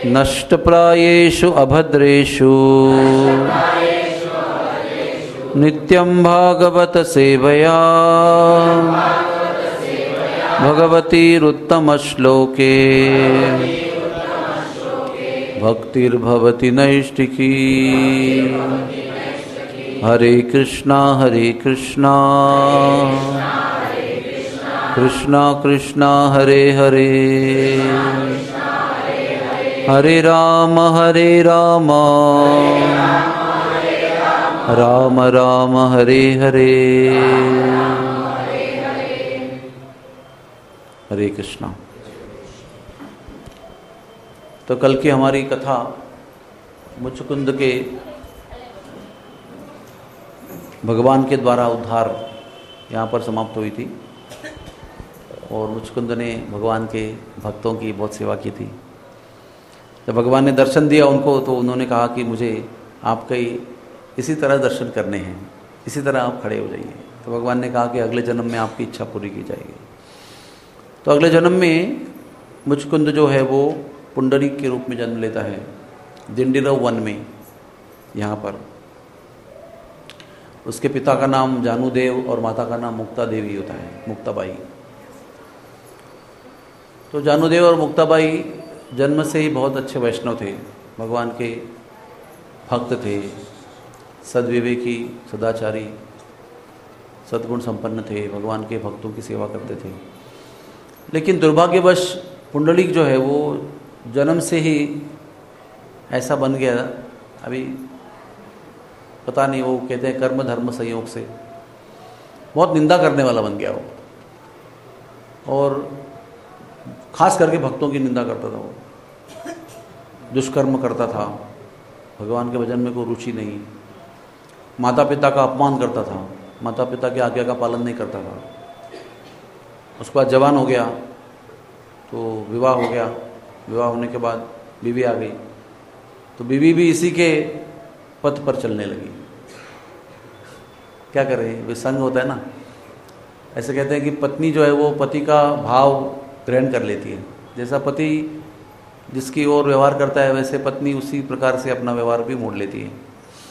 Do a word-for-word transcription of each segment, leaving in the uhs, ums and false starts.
नष्टप्रायेषु अभद्रेषु नित्यं भागवत सेवया भगवतीरुत्तमश्लोके भक्तिर्भवति नैष्टिकी। हरे कृष्णा हरे कृष्णा कृष्णा कृष्णा हरे हरे हरे राम हरे राम राम राम हरे हरे। हरे कृष्णा। तो कल की हमारी कथा मुचकुंद के भगवान के द्वारा उद्धार यहाँ पर समाप्त हुई थी और मुचकुंद ने भगवान के भक्तों की बहुत सेवा की थी। जब भगवान ने दर्शन दिया उनको तो उन्होंने कहा कि मुझे आपके इसी तरह दर्शन करने हैं, इसी तरह आप खड़े हो जाइए। तो भगवान ने कहा कि अगले जन्म में आपकी इच्छा पूरी की जाएगी। तो अगले जन्म में मुचकुंद जो है वो पुंडरीक के रूप में जन्म लेता है दिंडीरव वन में। यहाँ पर उसके पिता का नाम जानुदेव और माता का नाम मुक्ता देवी होता है, मुक्ताबाई। तो जानुदेव और मुक्ताबाई जन्म से ही बहुत अच्छे वैष्णव थे, भगवान के भक्त थे, सद्विवेकी, सदाचारी, सद्गुण संपन्न थे, भगवान के भक्तों की सेवा करते थे। लेकिन दुर्भाग्यवश पुंडलिक जो है वो जन्म से ही ऐसा बन गया, अभी पता नहीं, वो कहते हैं कर्म धर्म संयोग से बहुत निंदा करने वाला बन गया वो, और खास करके भक्तों की निंदा करता था वो, दुष्कर्म करता था, भगवान के भजन में कोई रुचि नहीं, माता पिता का अपमान करता था, माता पिता की आज्ञा का पालन नहीं करता था। उसके बाद जवान हो गया तो विवाह हो गया, विवाह होने के बाद बीवी आ गई, तो बीवी भी इसी के पथ पर चलने लगी। क्या करे, विसंग होता है ना, ऐसे कहते हैं कि पत्नी जो है वो पति का भाव ग्रहण कर लेती है। जैसा पति जिसकी ओर व्यवहार करता है वैसे पत्नी उसी प्रकार से अपना व्यवहार भी मोड़ लेती है।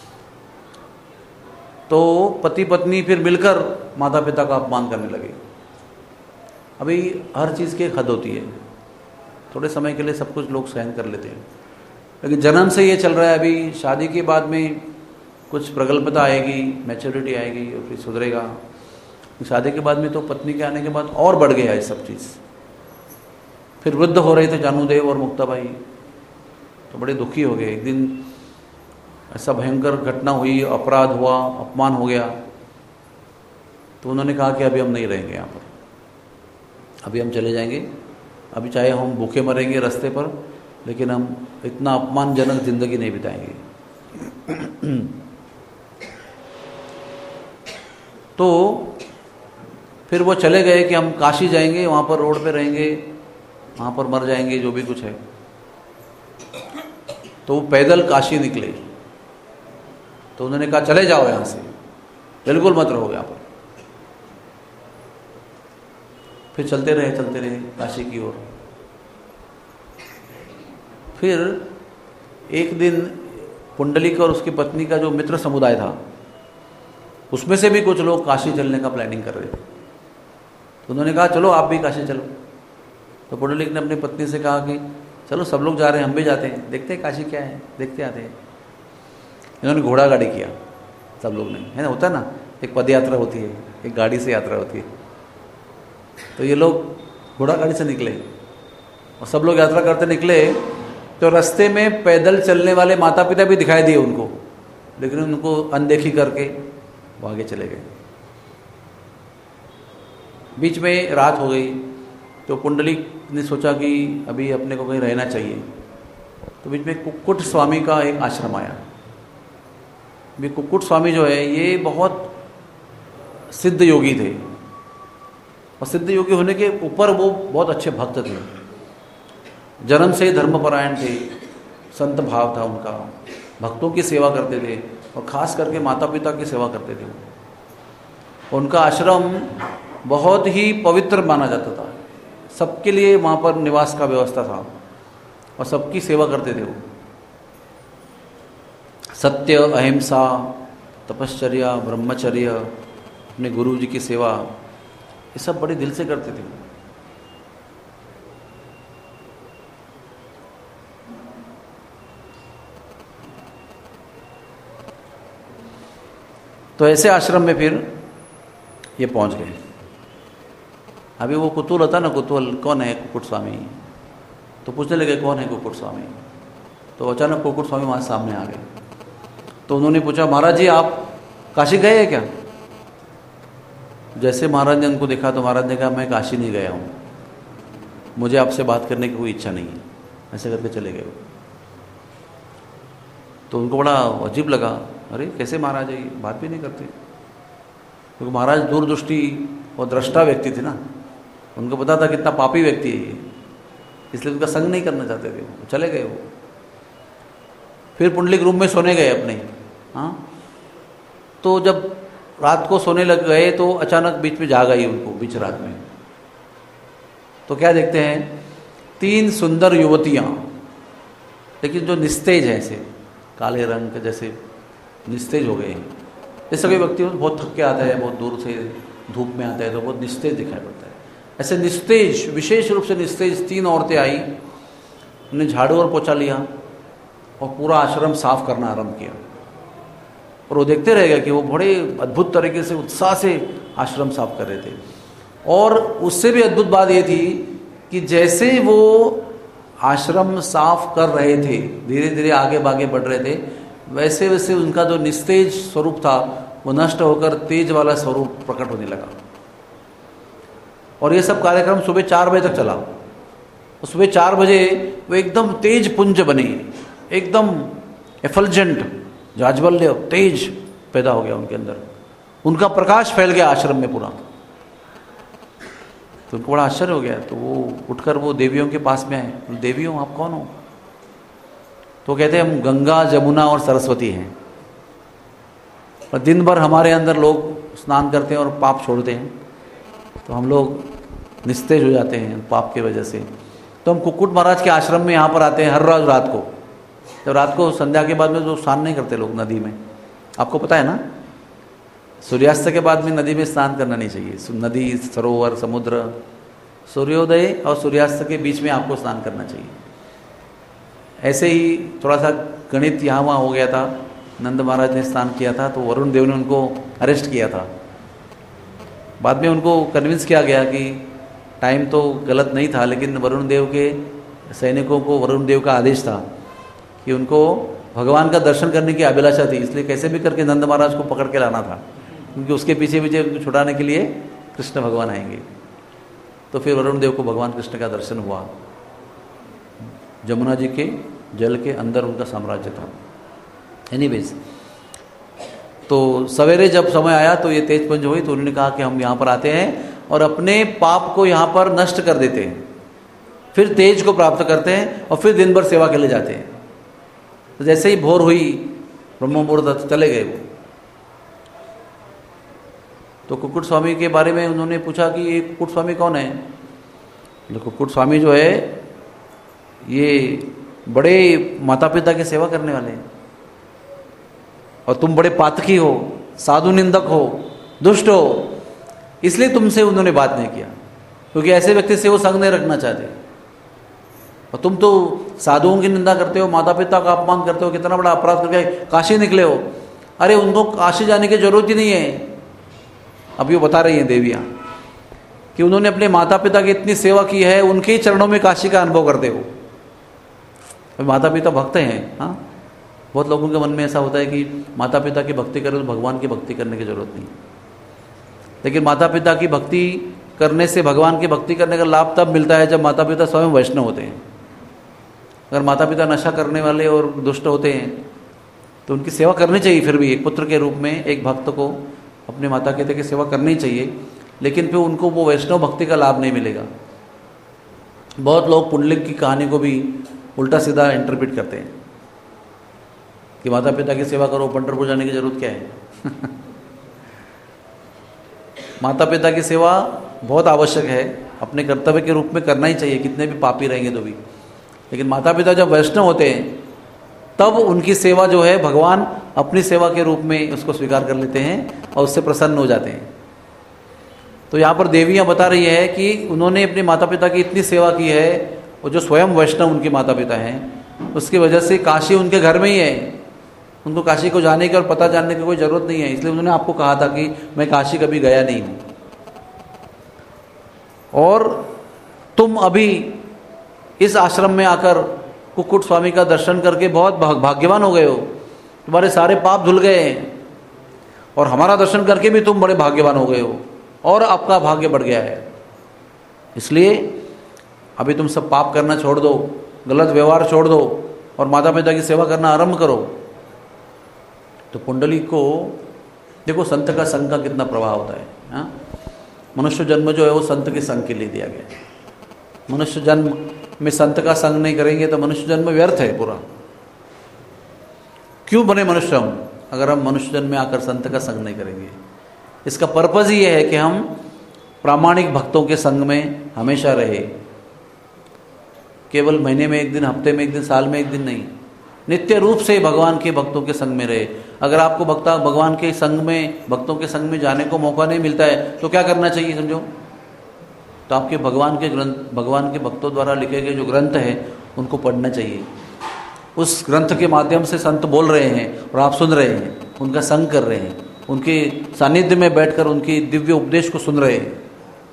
तो पति पत्नी फिर मिलकर माता पिता का अपमान करने लगे। अभी हर चीज़ की एक हद होती है, थोड़े समय के लिए सब कुछ लोग सहन कर लेते हैं, लेकिन जन्म से ये चल रहा है। अभी शादी के बाद में कुछ प्रगल्भता आएगी, मैच्योरिटी आएगी और फिर सुधरेगा। शादी के बाद में तो पत्नी के आने के बाद और बढ़ गया ये सब चीज़। फिर वृद्ध हो रहे थे जानुदेव और मुक्ताबाई, तो बड़े दुखी हो गए। एक दिन ऐसा भयंकर घटना हुई, अपराध हुआ, अपमान हो गया, तो उन्होंने कहा कि अभी हम नहीं रहेंगे यहाँ पर, अभी हम चले जाएंगे, अभी चाहे हम भूखे मरेंगे रास्ते पर, लेकिन हम इतना अपमानजनक जिंदगी नहीं बिताएंगे। तो फिर वो चले गए कि हम काशी जाएंगे, वहाँ पर रोड पे रहेंगे, वहाँ पर मर जाएंगे, जो भी कुछ है। तो वो पैदल काशी निकले। तो उन्होंने कहा चले जाओ यहाँ से, बिल्कुल मत रहो यहाँ पर। फिर चलते रहे चलते रहे काशी की ओर। फिर एक दिन पुंडलिक और उसकी पत्नी का जो मित्र समुदाय था, उसमें से भी कुछ लोग काशी चलने का प्लानिंग कर रहे थे। तो उन्होंने कहा चलो आप भी काशी चलो। तो पुंडलिक ने अपनी पत्नी से कहा कि चलो सब लोग जा रहे हैं, हम भी जाते हैं, देखते हैं काशी क्या है, देखते आते हैं। इन्होंने घोड़ा गाड़ी किया सब लोग ने, है ना, होता है ना, एक पद यात्रा होती है, एक गाड़ी से यात्रा होती है। तो ये लोग घोड़ा गाड़ी से निकले और सब लोग यात्रा करते निकले। तो रास्ते में पैदल चलने वाले माता पिता भी दिखाई दिए उनको, लेकिन उनको अनदेखी करके वो आगे चले गए। बीच में रात हो गई, तो पुंडलिक ने सोचा कि अभी अपने को कहीं रहना चाहिए। तो बीच में कुक्कुट स्वामी का एक आश्रम आया। भी कुक्कुट स्वामी जो है ये बहुत सिद्ध योगी थे, और सिद्ध योगी होने के ऊपर वो बहुत अच्छे भक्त थे, जन्म से ही धर्मपरायण थे, संत भाव था उनका, भक्तों की सेवा करते थे और खास करके माता पिता की सेवा करते थे। उनका आश्रम बहुत ही पवित्र माना जाता था, सबके लिए वहाँ पर निवास का व्यवस्था था। और सबकी सेवा करते थे वो। सत्य, अहिंसा, तपश्चर्या, ब्रह्मचर्य, अपने गुरु जी की सेवा, ये सब बड़े दिल से करते थे। तो ऐसे आश्रम में फिर ये पहुंच गए। अभी वो कुतूहल होता ना, कुतूहल कौन है कुक्कुट स्वामी, तो पूछने लगे कौन है कुक्कुट स्वामी। तो अचानक कुक्कुट स्वामी वहाँ सामने आ गए। तो उन्होंने पूछा, महाराज जी आप काशी गए हैं क्या? जैसे महाराज ने उनको देखा तो महाराज ने कहा, मैं काशी नहीं गया हूँ, मुझे आपसे बात करने की कोई इच्छा नहीं है, ऐसे करके चले गए। तो उनको बड़ा अजीब लगा, अरे कैसे महाराज ये बात भी नहीं करते, क्योंकि महाराज दूरदृष्टि और दृष्टा व्यक्ति थे ना, उनको पता था कितना पापी व्यक्ति है ये, इसलिए उनका संग नहीं करना चाहते थे, चले गए वो। फिर पुंडलिक रूम में सोने गए अपने। हाँ, तो जब रात को सोने लग गए तो अचानक बीच में जाग आई उनको, बीच रात में। तो क्या देखते हैं, तीन सुंदर युवतियाँ, लेकिन जो निस्तेज हैं, ऐसे काले रंग के जैसे निस्तेज हो गए हैं। जैसे कोई व्यक्ति बहुत थक के आता है, बहुत दूर से धूप में आता है तो बहुत निस्तेज दिखाई पड़ता है, ऐसे निस्तेज, विशेष रूप से निस्तेज तीन औरतें आई। उन्हें झाड़ू और पोछा लिया और पूरा आश्रम साफ करना आरंभ किया। और वो देखते रह गए कि वो बड़े अद्भुत तरीके से उत्साह से आश्रम साफ कर रहे थे। और उससे भी अद्भुत बात ये थी कि जैसे वो आश्रम साफ कर रहे थे, धीरे धीरे आगे बागे बढ़ रहे थे, वैसे वैसे उनका जो निस्तेज स्वरूप था वो नष्ट होकर तेज वाला स्वरूप प्रकट होने लगा। और ये सब कार्यक्रम सुबह चार बजे तक चला। और सुबह चार बजे वो एकदम तेज पुंज बने, एकदम एफल्जेंट, जाज्वल्य, तेज पैदा हो गया उनके अंदर, उनका प्रकाश फैल गया आश्रम में पूरा। तो उनको बड़ा आश्चर्य हो गया। तो वो उठकर वो देवियों के पास में आए, देवियों आप कौन हो? तो कहते हैं हम गंगा, जमुना और सरस्वती हैं, और दिन भर हमारे अंदर लोग स्नान करते हैं और पाप छोड़ते हैं, तो हम लोग निस्तेज हो जाते हैं पाप की वजह से। तो हम कुक्कुट महाराज के आश्रम में यहाँ पर आते हैं हर रोज रात को। जब रात को संध्या के बाद में जो स्नान नहीं करते लोग नदी में, आपको पता है ना, सूर्यास्त के बाद में नदी में स्नान करना नहीं चाहिए। नदी, सरोवर, समुद्र, सूर्योदय और सूर्यास्त के बीच में आपको स्नान करना चाहिए। ऐसे ही थोड़ा सा गणित यहाँ वहाँ हो गया था, नंद महाराज ने स्नान किया था तो वरुण देव ने उनको अरेस्ट किया था। बाद में उनको कन्विंस किया गया कि टाइम तो गलत नहीं था, लेकिन वरुण देव के सैनिकों को वरुण देव का आदेश था कि उनको भगवान का दर्शन करने की अभिलाषा थी, इसलिए कैसे भी करके नंद महाराज को पकड़ के लाना था, क्योंकि उसके पीछे पीछे उनको छुड़ाने के लिए कृष्ण भगवान आएंगे। तो फिर वरुण देव को भगवान कृष्ण का दर्शन हुआ। जमुना जी के जल के अंदर उनका साम्राज्य था। एनीवेज, तो सवेरे जब समय आया तो ये तेज पुंज हुई, तो उन्होंने कहा कि हम यहाँ पर आते हैं और अपने पाप को यहाँ पर नष्ट कर देते हैं, फिर तेज को प्राप्त करते हैं और फिर दिन भर सेवा के लिए जाते हैं। तो जैसे ही भोर हुई ब्रह्म मुहूर्त चले गए वो। तो कुक्कुट स्वामी के बारे में उन्होंने पूछा कि ये कुक्कुट स्वामी कौन है? तो कुक्कुट स्वामी जो है ये बड़े माता पिता की सेवा करने वाले हैं, और तुम बड़े पातकी हो, साधु निंदक हो, दुष्ट हो, इसलिए तुमसे उन्होंने बात नहीं किया, क्योंकि ऐसे व्यक्ति से वो संग नहीं रखना चाहते। और तुम तो साधुओं की निंदा करते हो, माता पिता का अपमान करते हो, कितना बड़ा अपराध करके काशी निकले हो। अरे उनको काशी जाने की जरूरत ही नहीं है। अब ये बता रही हैं देवियाँ कि उन्होंने अपने माता पिता की इतनी सेवा की है, उनके ही चरणों में काशी का अनुभव करते हो। माता पिता भक्त हैं। हाँ, बहुत लोगों के मन में ऐसा होता है कि माता पिता की भक्ति करो तो भगवान की भक्ति करने की जरूरत नहीं, लेकिन माता पिता की भक्ति करने से भगवान की भक्ति करने का लाभ तब मिलता है जब माता पिता स्वयं वैष्णव होते हैं। अगर माता पिता नशा करने वाले और दुष्ट होते हैं तो उनकी सेवा करनी चाहिए, फिर भी एक पुत्र के रूप में एक भक्त को अपने माता पिता की सेवा करनी चाहिए, लेकिन फिर उनको वो वैष्णव भक्ति का लाभ नहीं मिलेगा। बहुत लोग पुंडलिक की कहानी को भी उल्टा सीधा इंटरप्रेट करते हैं कि माता पिता की सेवा करो, पंढरपुर जाने की जरूरत क्या है। माता पिता की सेवा बहुत आवश्यक है, अपने कर्तव्य के रूप में करना ही चाहिए, कितने भी पापी रहेंगे तो भी। लेकिन माता पिता जब वैष्णव होते हैं तब उनकी सेवा जो है भगवान अपनी सेवा के रूप में उसको स्वीकार कर लेते हैं और उससे प्रसन्न हो जाते हैं। तो यहाँ पर देवियाँ बता रही है कि उन्होंने अपने माता पिता की इतनी सेवा की है, और जो स्वयं वैष्णव उनके माता पिता हैं, उसकी वजह से काशी उनके घर में ही है, उनको काशी को जाने की और पता जानने की कोई ज़रूरत नहीं है। इसलिए उन्होंने आपको कहा था कि मैं काशी कभी गया नहीं हूँ, और तुम अभी इस आश्रम में आकर कुक्कुट स्वामी का दर्शन करके बहुत भाग्यवान हो गए हो, तुम्हारे सारे पाप धुल गए हैं, और हमारा दर्शन करके भी तुम बड़े भाग्यवान हो गए हो, और आपका भाग्य बढ़ गया है। इसलिए अभी तुम सब पाप करना छोड़ दो, गलत व्यवहार छोड़ दो, और माता पिता की सेवा करना आरंभ करो। तो पुंडलिक को देखो संत का संग का कितना प्रभाव होता है। हाँ, मनुष्य जन्म जो है वो संत के संग के लिए दिया गया है। मनुष्य जन्म में संत का संग नहीं करेंगे तो मनुष्य जन्म व्यर्थ है पूरा। क्यों बने मनुष्य हम, अगर हम मनुष्य जन्म में आकर संत का संग नहीं करेंगे? इसका पर्पज़ ही है कि हम प्रामाणिक भक्तों के संग में हमेशा रहे, केवल महीने में एक दिन, हफ्ते में एक दिन, साल में एक दिन नहीं, नित्य रूप से भगवान के भक्तों के संग में रहे। अगर आपको भक्ता भगवान के संग में, भक्तों के संग में जाने को मौका नहीं मिलता है तो क्या करना चाहिए समझो? तो आपके भगवान के ग्रंथ, भगवान के भक्तों द्वारा लिखे गए जो ग्रंथ हैं उनको पढ़ना चाहिए। उस ग्रंथ के माध्यम से संत बोल रहे हैं और आप सुन रहे हैं, उनका संग कर रहे हैं, उनके सानिध्य में बैठकर उनकी दिव्य उपदेश को सुन रहे हैं।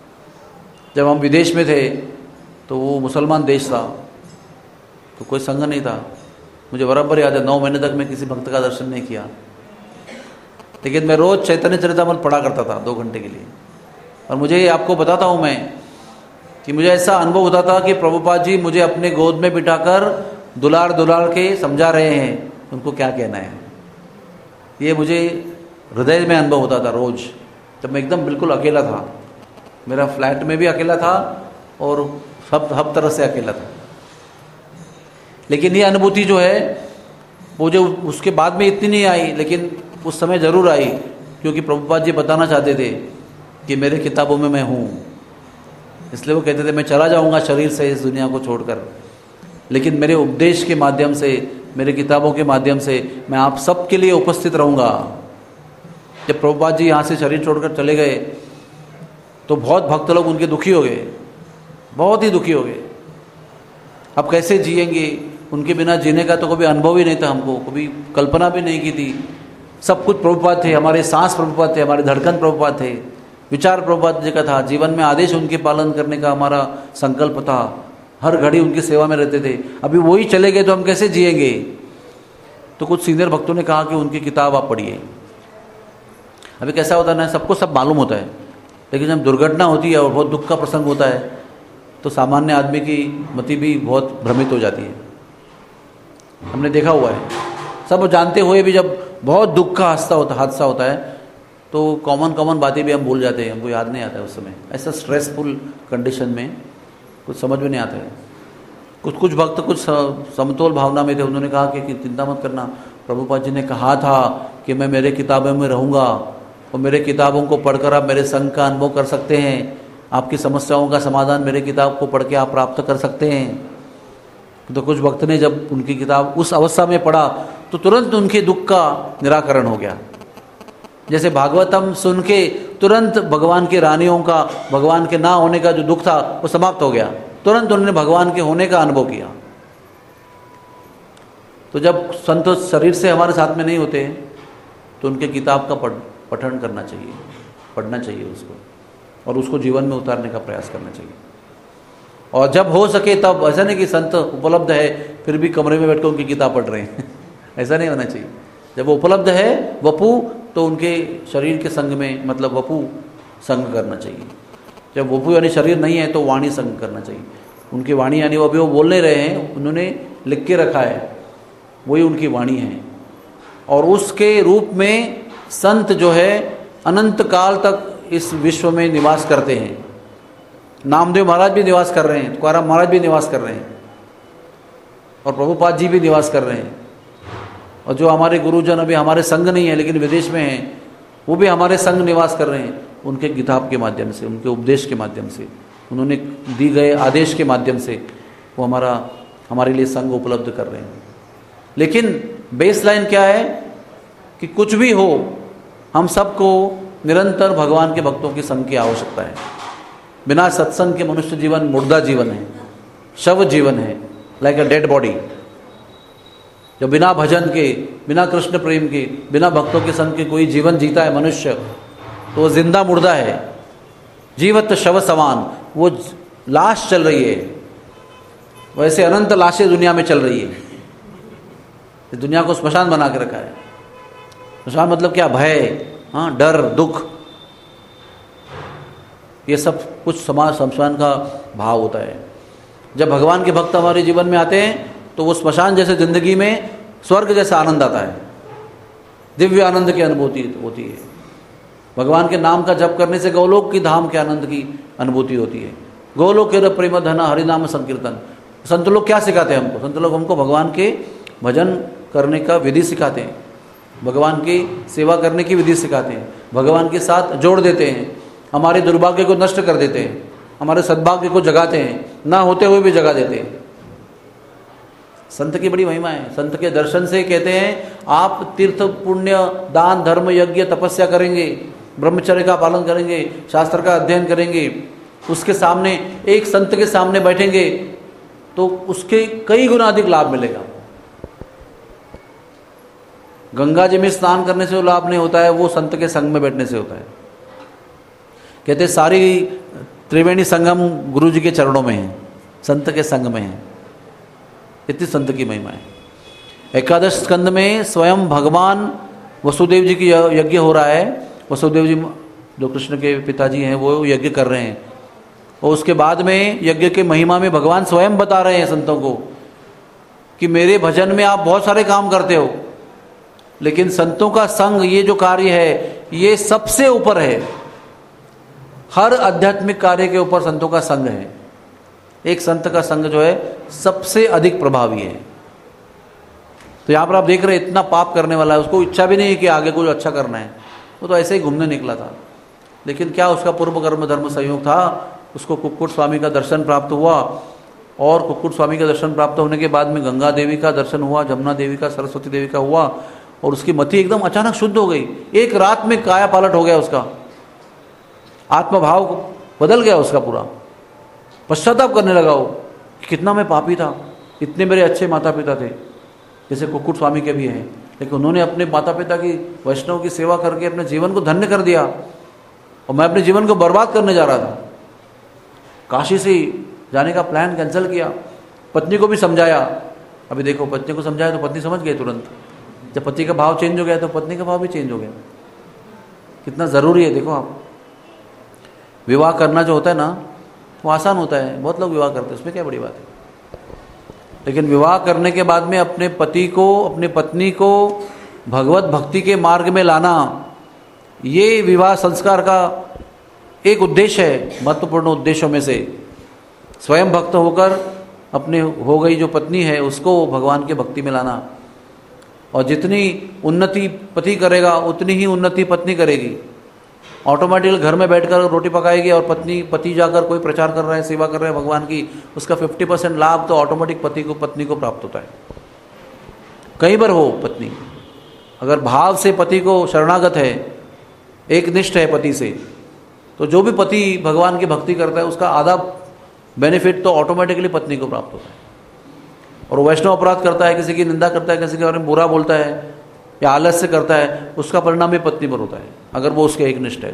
जब हम विदेश में थे तो वो मुसलमान देश था, तो कोई संग नहीं था। मुझे बराबर याद है, नौ महीने तक मैं किसी भक्त का दर्शन नहीं किया, लेकिन मैं रोज़ चैतन्य चरितामृत पढ़ा करता था दो घंटे के लिए। और मुझे आपको बताता हूँ मैं कि मुझे ऐसा अनुभव होता था कि प्रभुपाद जी मुझे अपने गोद में बिठाकर दुलार दुलार के समझा रहे हैं उनको क्या कहना है। ये मुझे हृदय में अनुभव होता था रोज़, जब मैं एकदम बिल्कुल अकेला था। मेरा फ्लैट में भी अकेला था और सब हर तरह से अकेला था। लेकिन ये अनुभूति जो है वो जो उसके बाद में इतनी नहीं आई, लेकिन उस समय ज़रूर आई, क्योंकि प्रभुपाद जी बताना चाहते थे कि मेरे किताबों में मैं हूँ। इसलिए वो कहते थे मैं चला जाऊँगा शरीर से इस दुनिया को छोड़कर, लेकिन मेरे उपदेश के माध्यम से, मेरे किताबों के माध्यम से मैं आप सबके लिए उपस्थित रहूँगा। जब प्रभुपाद जी यहाँ से शरीर छोड़कर चले गए तो बहुत भक्त लोग उनके दुखी हो गए, बहुत ही दुखी हो गए। अब कैसे जिएंगे, उनके बिना जीने का तो कभी अनुभव ही नहीं था, हमको कभी कल्पना भी नहीं की थी। सब कुछ प्रभुपाद थे, हमारे सांस प्रभुपाद थे, हमारे धड़कन प्रभुपाद थे, विचार प्रभुपाद जी का था, जीवन में आदेश उनके पालन करने का हमारा संकल्प था, हर घड़ी उनकी सेवा में रहते थे। अभी वही चले गए तो हम कैसे जिएंगे? तो कुछ सीनियर भक्तों ने कहा कि उनकी किताब आप पढ़िए। अभी कैसा होता है ना, सबको सब मालूम होता है, लेकिन जब दुर्घटना होती है और बहुत दुख का प्रसंग होता है तो सामान्य आदमी की मति भी बहुत भ्रमित हो जाती है। हमने देखा हुआ है, सब जानते हुए भी जब बहुत दुख का हादसा होता हादसा होता है तो कॉमन कॉमन बातें भी हम भूल जाते हैं, हमको याद नहीं आता है उस समय। ऐसा स्ट्रेसफुल कंडीशन में कुछ समझ में नहीं आता है। कुछ कुछ भक्त कुछ समतोल भावना में थे, उन्होंने कहा कि, कि चिंता मत करना, प्रभुपाद जी ने कहा था कि मैं मेरे किताबों में रहूँगा और मेरे किताबों को पढ़कर आप मेरे संग का अनुभव कर सकते हैं, आपकी समस्याओं का समाधान मेरे किताब को पढ़ के आप प्राप्त कर सकते हैं। तो कुछ भक्त ने जब उनकी किताब उस अवस्था में पढ़ा तो तुरंत उनके दुख का निराकरण हो गया। जैसे भागवतम सुन के तुरंत भगवान की रानियों का, भगवान के ना होने का जो दुख था वो समाप्त हो गया, तुरंत उन्होंने भगवान के होने का अनुभव किया। तो जब संत शरीर से हमारे साथ में नहीं होते तो उनके किताब का पठन करना चाहिए, पढ़ना चाहिए उसको, और उसको जीवन में उतारने का प्रयास करना चाहिए। और जब हो सके तब, ऐसा नहीं कि संत उपलब्ध है फिर भी कमरे में बैठकर उनकी किताब पढ़ रहे हैं ऐसा नहीं होना चाहिए। जब वो उपलब्ध है वपु तो उनके शरीर के संग में, मतलब वपु संग करना चाहिए। जब वपु यानी शरीर नहीं है तो वाणी संग करना चाहिए। उनकी वाणी यानी वो अभी वो बोल नहीं रहे हैं, उन्होंने लिख के रखा है, वही उनकी वाणी है। और उसके रूप में संत जो है अनंत काल तक इस विश्व में निवास करते हैं। नामदेव महाराज भी निवास कर रहे हैं, तुकाराम महाराज भी निवास कर रहे हैं, और प्रभुपाद जी भी निवास कर रहे हैं। और जो हमारे गुरुजन अभी हमारे संग नहीं है लेकिन विदेश में हैं, वो भी हमारे संग निवास कर रहे हैं। उनके किताब के माध्यम से, उनके उपदेश के माध्यम से, उन्होंने दी गए आदेश के माध्यम से वो हमारा हमारे लिए संग उपलब्ध कर रहे हैं। लेकिन बेसलाइन क्या है कि कुछ भी हो, हम सबको निरंतर भगवान के भक्तों की संग की आवश्यकता है। बिना सत्संग के मनुष्य जीवन मुर्दा जीवन है, शव जीवन है, लाइक अ डेड बॉडी। जो बिना भजन के, बिना कृष्ण प्रेम के, बिना भक्तों के संग के कोई जीवन जीता है मनुष्य, तो वो जिंदा मुर्दा है, जीवत शव समान, वो लाश चल रही है। वैसे अनंत लाशें दुनिया में चल रही है। इस दुनिया को स्मशान बना के रखा है। स्मशान मतलब क्या? भय, हाँ, डर, दुख, ये सब कुछ समाज स्मशान का भाव होता है। जब भगवान के भक्त हमारे जीवन में आते हैं तो वो स्मशान जैसे जिंदगी में स्वर्ग जैसा आनंद आता है, दिव्य आनंद की अनुभूति होती है। भगवान के नाम का जप करने से गोलोक की धाम के आनंद की अनुभूति होती है। गोलोक के प्रेम धन हरिनाम संकीर्तन। संत लोग क्या सिखाते हैं हमको? संत लोग हमको भगवान के भजन करने का विधि सिखाते हैं, भगवान की सेवा करने की विधि सिखाते हैं, भगवान के साथ जोड़ देते हैं, हमारे दुर्भाग्य को नष्ट कर देते हैं, हमारे सद्भाग्य को जगाते हैं, ना होते हुए भी जगा देते हैं। संत की बड़ी महिमा है। संत के दर्शन से कहते हैं आप तीर्थ पुण्य दान धर्म यज्ञ तपस्या करेंगे, ब्रह्मचर्य का पालन करेंगे, शास्त्र का अध्ययन करेंगे, उसके सामने एक संत के सामने बैठेंगे तो उसके कई गुना अधिक लाभ मिलेगा। गंगा जी में स्नान करने से वो लाभ नहीं होता है, वो संत के संग में बैठने से होता है। कहते सारी त्रिवेणी संगम गुरु जी के चरणों में है, संत के संग में है। इतनी संत की महिमा है। एकादश स्कंद में स्वयं भगवान वसुदेव जी की यज्ञ हो रहा है। वसुदेव जी जो कृष्ण के पिताजी हैं वो यज्ञ कर रहे हैं, और उसके बाद में यज्ञ के महिमा में भगवान स्वयं बता रहे हैं संतों को कि मेरे भजन में आप बहुत सारे काम करते हो, लेकिन संतों का संग, ये जो कार्य है, ये सबसे ऊपर है। हर आध्यात्मिक कार्य के ऊपर संतों का संग है। एक संत का संग जो है सबसे अधिक प्रभावी है। तो यहाँ पर आप देख रहे हैं इतना पाप करने वाला है, उसको इच्छा भी नहीं है कि आगे कुछ अच्छा करना है, वो तो ऐसे ही घूमने निकला था। लेकिन क्या उसका पूर्व कर्म धर्म संयोग था, उसको कुक्कुट स्वामी का दर्शन प्राप्त हुआ, और कुक्कुट स्वामी का दर्शन प्राप्त होने के बाद में गंगा देवी का दर्शन हुआ, जमुना देवी का, सरस्वती देवी का हुआ, और उसकी मति एकदम अचानक शुद्ध हो गई। एक रात में काया पालट हो गया, उसका आत्मभाव बदल गया उसका पूरा। पश्चाताप करने लगा वो कि कितना मैं पापी था, इतने मेरे अच्छे माता पिता थे, जैसे कुक्कुट स्वामी के भी हैं, लेकिन उन्होंने अपने माता पिता की, वैष्णव की सेवा करके अपने जीवन को धन्य कर दिया, और मैं अपने जीवन को बर्बाद करने जा रहा था। काशी से जाने का प्लान कैंसिल किया, पत्नी को भी समझाया। अभी देखो, पत्नी को समझाया तो पत्नी समझ गई तुरंत। जब पति का भाव चेंज हो गया तो पत्नी का भाव भी चेंज हो गया। कितना ज़रूरी है। देखो आप, विवाह करना जो होता है ना, वो आसान होता है, बहुत लोग विवाह करते हैं, उसमें क्या बड़ी बात है। लेकिन विवाह करने के बाद में अपने पति को, अपनी पत्नी को भगवत भक्ति के मार्ग में लाना, ये विवाह संस्कार का एक उद्देश्य है, महत्वपूर्ण उद्देश्यों में से। स्वयं भक्त होकर अपने हो गई जो पत्नी है उसको भगवान के भक्ति में लाना, और जितनी उन्नति पति करेगा उतनी ही उन्नति पत्नी करेगी। ऑटोमेटिकली घर में बैठकर रोटी पकाएगी, और पत्नी पति जाकर कोई प्रचार कर रहा है, सेवा कर रहा है भगवान की, उसका फिफ्टी परसेंट लाभ तो ऑटोमेटिक पति को पत्नी को प्राप्त होता है। कई बार हो पत्नी अगर भाव से पति को शरणागत है, एक निष्ठ है पति से, तो जो भी पति भगवान की भक्ति करता है उसका आधा बेनिफिट तो ऑटोमेटिकली पत्नी को प्राप्त होता है। और वैष्णव अपराध करता है, किसी की निंदा करता है, किसी के बारे में बुरा बोलता है या आलस्य करता है, उसका परिणाम भी पत्नी पर होता है, अगर वो उसके एक निष्ठ है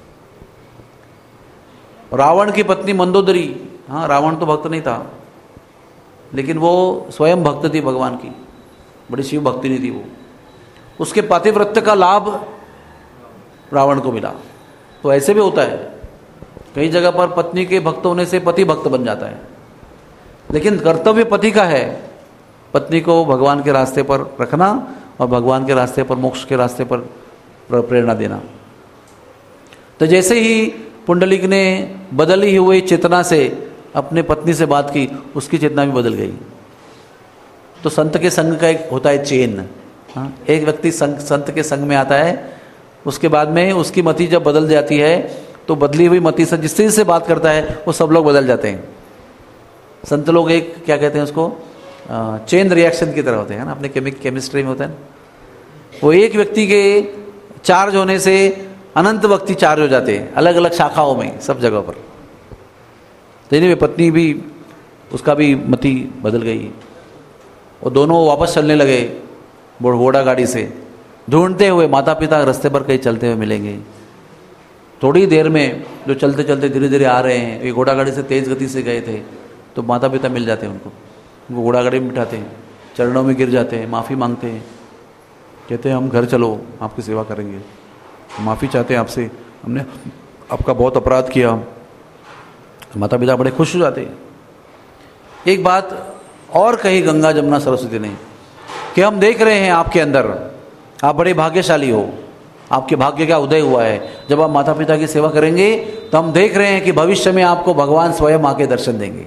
तो। रावण की पत्नी मंदोदरी, हाँ, रावण तो भक्त नहीं था, लेकिन वो स्वयं भक्त थी भगवान की, बड़ी शिव भक्ति नहीं थी वो। उसके पातिव्रत्य का लाभ रावण को मिला। तो ऐसे भी होता है, कई जगह पर पत्नी के भक्त होने से पति भक्त बन जाता है, लेकिन कर्तव्य पति का है पत्नी को भगवान के रास्ते पर रखना और भगवान के रास्ते पर, मोक्ष के रास्ते पर प्रेरणा देना। तो जैसे ही पुंडलिक ने बदली हुई चेतना से अपने पत्नी से बात की, उसकी चेतना भी बदल गई। तो संत के संग का एक होता है चेन, हाँ, एक व्यक्ति संग संत के संग में आता है, उसके बाद में उसकी मति जब बदल जाती है तो बदली हुई मति से जिससे जिससे बात करता है वो सब लोग बदल जाते हैं। संत लोग एक क्या कहते हैं उसको, चेन रिएक्शन की तरह होते हैं ना, अपने केमिक केमिस्ट्री में होता है ना, वो एक व्यक्ति के चार्ज होने से अनंत व्यक्ति चार्ज हो जाते हैं अलग अलग शाखाओं में, सब जगह पर। तो इन्हें पत्नी भी, उसका भी मति बदल गई, और दोनों वापस चलने लगे घोड़ा गाड़ी से, ढूंढते हुए माता पिता रास्ते पर कहीं चलते हुए मिलेंगे। थोड़ी देर में जो चलते चलते धीरे धीरे आ रहे हैं, ये घोड़ा गाड़ी से तेज गति से गए थे, तो माता पिता मिल जाते हैं उनको, उनको घोड़ा गाड़ी में बिठाते हैं, चरणों में गिर जाते हैं, माफ़ी मांगते हैं, कहते हैं हम घर चलो, आपकी सेवा करेंगे, माफ़ी चाहते हैं आपसे, हमने आपका बहुत अपराध किया। माता पिता बड़े खुश हो जाते हैं। एक बात और कही गंगा जमुना सरस्वती ने कि हम देख रहे हैं आपके अंदर, आप बड़े भाग्यशाली हो, आपके भाग्य का उदय हुआ है। जब आप माता पिता की सेवा करेंगे तो हम देख रहे हैं कि भविष्य में आपको भगवान स्वयं आके दर्शन देंगे।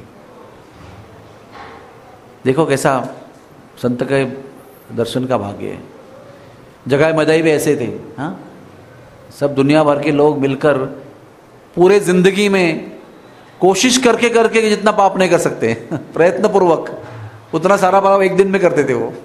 देखो कैसा संत के दर्शन का भाग्य है। जगाई मदाई भी ऐसे थे, हाँ, सब दुनिया भर के लोग मिलकर पूरे जिंदगी में कोशिश करके करके जितना पाप नहीं कर सकते प्रयत्न पूर्वक उतना सारा पाप एक दिन में करते थे वो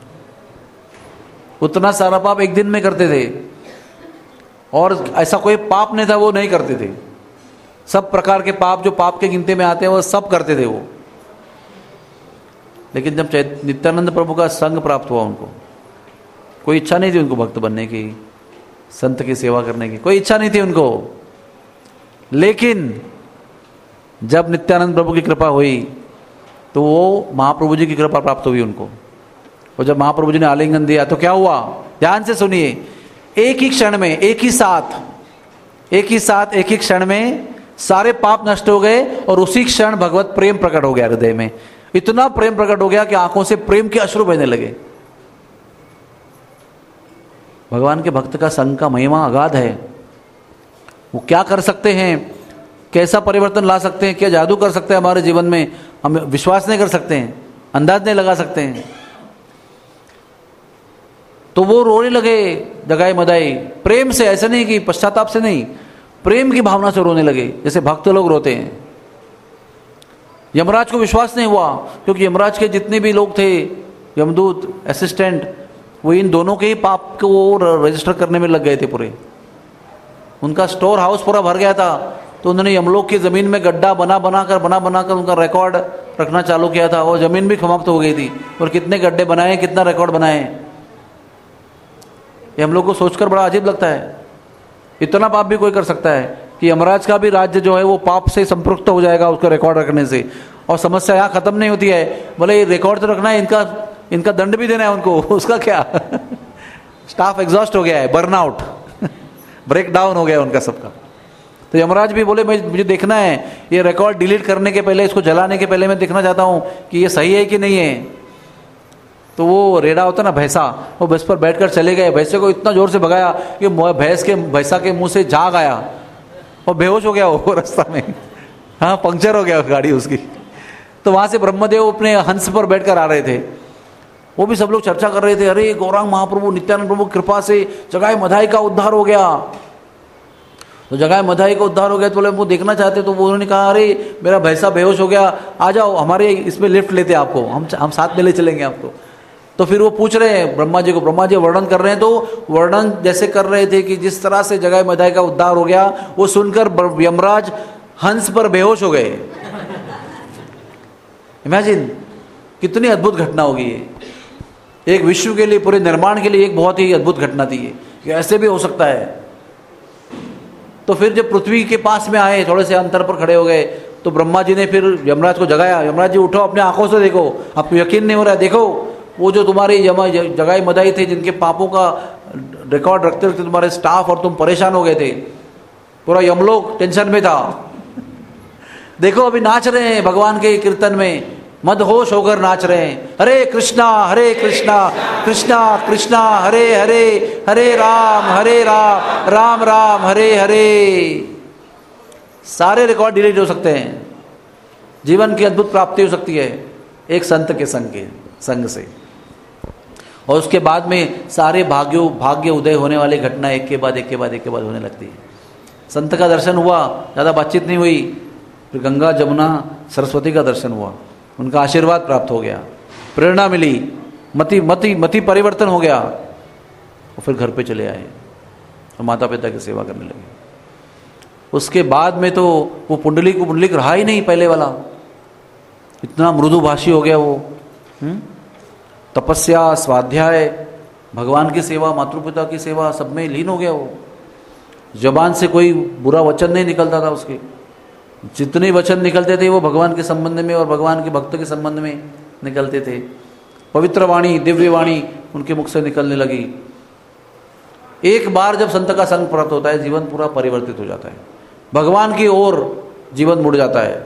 उतना सारा पाप एक दिन में करते थे, और ऐसा कोई पाप नहीं था वो नहीं करते थे। सब प्रकार के पाप जो पाप के गिनती में आते हैं वो सब करते थे वो। लेकिन जब नित्यानंद प्रभु का संग प्राप्त हुआ, उनको कोई इच्छा नहीं थी उनको भक्त बनने की, संत की सेवा करने की कोई इच्छा नहीं थी उनको। लेकिन जब नित्यानंद प्रभु की कृपा हुई तो वो महाप्रभु जी की कृपा प्राप्त हुई उनको। और जब महाप्रभु जी ने आलिंगन दिया तो क्या हुआ, ध्यान से सुनिए, एक ही क्षण में, एक ही साथ एक ही साथ एक ही क्षण में सारे पाप नष्ट हो गए, और उसी क्षण भगवत प्रेम प्रकट हो गया हृदय में। इतना प्रेम प्रकट हो गया कि आंखों से प्रेम के अश्रु बहने लगे। भगवान के भक्त का संग का महिमा अगाध है। वो क्या कर सकते हैं, कैसा परिवर्तन ला सकते हैं, क्या जादू कर सकते हैं हमारे जीवन में, हम विश्वास नहीं कर सकते हैं, अंदाज नहीं लगा सकते हैं। तो वो रोने लगे जगाई मदाई, प्रेम से, ऐसे नहीं कि पश्चाताप से नहीं, प्रेम की भावना से रोने लगे, जैसे भक्त लोग रोते हैं। यमराज को विश्वास नहीं हुआ, क्योंकि यमराज के जितने भी लोग थे, यमदूत, असिस्टेंट, वो इन दोनों के ही पाप को वो रजिस्टर करने में लग गए थे पूरे। उनका स्टोर हाउस पूरा भर गया था, तो उन्होंने यमलोक की जमीन में गड्ढा बना बना कर बना बना कर उनका रिकॉर्ड रखना चालू किया था। वो जमीन भी समाप्त हो गई थी, और कितने गड्ढे बनाए, कितना रिकॉर्ड बनाए, ये हम लोग को सोचकर बड़ा अजीब लगता है। इतना पाप भी कोई कर सकता है कि यमराज का भी राज्य जो है वो पाप से संपृक्त हो जाएगा उसका रिकॉर्ड रखने से। और समस्या यहाँ खत्म नहीं होती है, बोले ये रिकॉर्ड तो रखना है, इनका इनका दंड भी देना है उनको, उसका क्या स्टाफ एग्जॉस्ट हो गया है, बर्नआउट ब्रेक डाउन हो गया उनका सबका। तो यमराज भी बोले मुझे देखना है ये रिकॉर्ड डिलीट करने के पहले, इसको जलाने के पहले मैं देखना चाहता हूँ कि ये सही है कि नहीं है। तो वो रेडा होता ना भैंसा, वो भैंस पर बैठकर चले गए, भैंसे को इतना जोर से भगाया कि भैंस के भैंसा के मुंह से झाग आया और बेहोश हो गया वो रास्ता में, हाँ पंक्चर हो गया गाड़ी उसकी। तो वहां से ब्रह्मदेव अपने हंस पर बैठकर आ रहे थे, वो भी सब लोग चर्चा कर रहे थे, अरे गौरांग महाप्रभु नित्यानंद प्रभु की कृपा से जगाई मधाई का उद्धार हो गया। तो जगाई मधाई का उद्धार हो गया तो बोले वो देखना चाहते, तो वो उन्होंने कहा अरे मेरा भैंसा बेहोश हो गया, आ जाओ हमारे इसमें लिफ्ट लेते आपको, हम हम साथ में ले चलेंगे आपको। तो फिर वो पूछ रहे हैं ब्रह्मा जी को, ब्रह्मा जी वर्णन कर रहे हैं, तो वर्णन जैसे कर रहे थे कि जिस तरह से जगाई मधाई का उद्धार हो गया, वो सुनकर यमराज हंस पर बेहोश हो गए। इमेजिन कितनी अद्भुत घटना होगी ये, एक विश्व के लिए, पूरे निर्माण के लिए एक बहुत ही अद्भुत घटना थी ये, कि ऐसे भी हो सकता है। तो फिर जब पृथ्वी के पास में आए, थोड़े से अंतर पर खड़े हो गए, तो ब्रह्मा जी ने फिर यमराज को जगाया, यमराज जी उठो, अपने आंखों से देखो, आपको यकीन नहीं हो रहा है, देखो वो जो तुम्हारे यमा जगाई मदाई थे, जिनके पापों का रिकॉर्ड रखते रखते तुम्हारे स्टाफ और तुम परेशान हो गए थे, पूरा यमलोक टेंशन में था, देखो अभी नाच रहे हैं भगवान के कीर्तन में, मदहोश होकर नाच रहे हैं, हरे कृष्णा हरे कृष्णा कृष्णा कृष्णा हरे हरे, हरे राम हरे राम राम राम हरे हरे। सारे रिकॉर्ड डिलीट हो सकते हैं, जीवन की अद्भुत प्राप्ति हो सकती है एक संत के संग के संग से। और उसके बाद में सारे भाग्यों भाग्य उदय होने वाली घटना एक के बाद एक के बाद एक के बाद होने लगती है। संत का दर्शन हुआ, ज़्यादा बातचीत नहीं हुई, फिर गंगा जमुना सरस्वती का दर्शन हुआ, उनका आशीर्वाद प्राप्त हो गया, प्रेरणा मिली, मति मति मति परिवर्तन हो गया और फिर घर पे चले आए और माता पिता की सेवा करने लगे। उसके बाद में तो वो पुंडलिक को पुंडलिक रहा ही नहीं पहले वाला, इतना मृदुभाषी हो गया वो। हुँ? तपस्या, स्वाध्याय, भगवान की सेवा, मातृपिता की सेवा, सब में लीन हो गया वो। जबान से कोई बुरा वचन नहीं निकलता था उसके, जितने वचन निकलते थे वो भगवान के संबंध में और भगवान के भक्त के संबंध में निकलते थे। पवित्र वाणी, दिव्य वाणी उनके मुख से निकलने लगी। एक बार जब संत का संग प्राप्त होता है, जीवन पूरा परिवर्तित हो जाता है, भगवान की ओर जीवन मुड़ जाता है।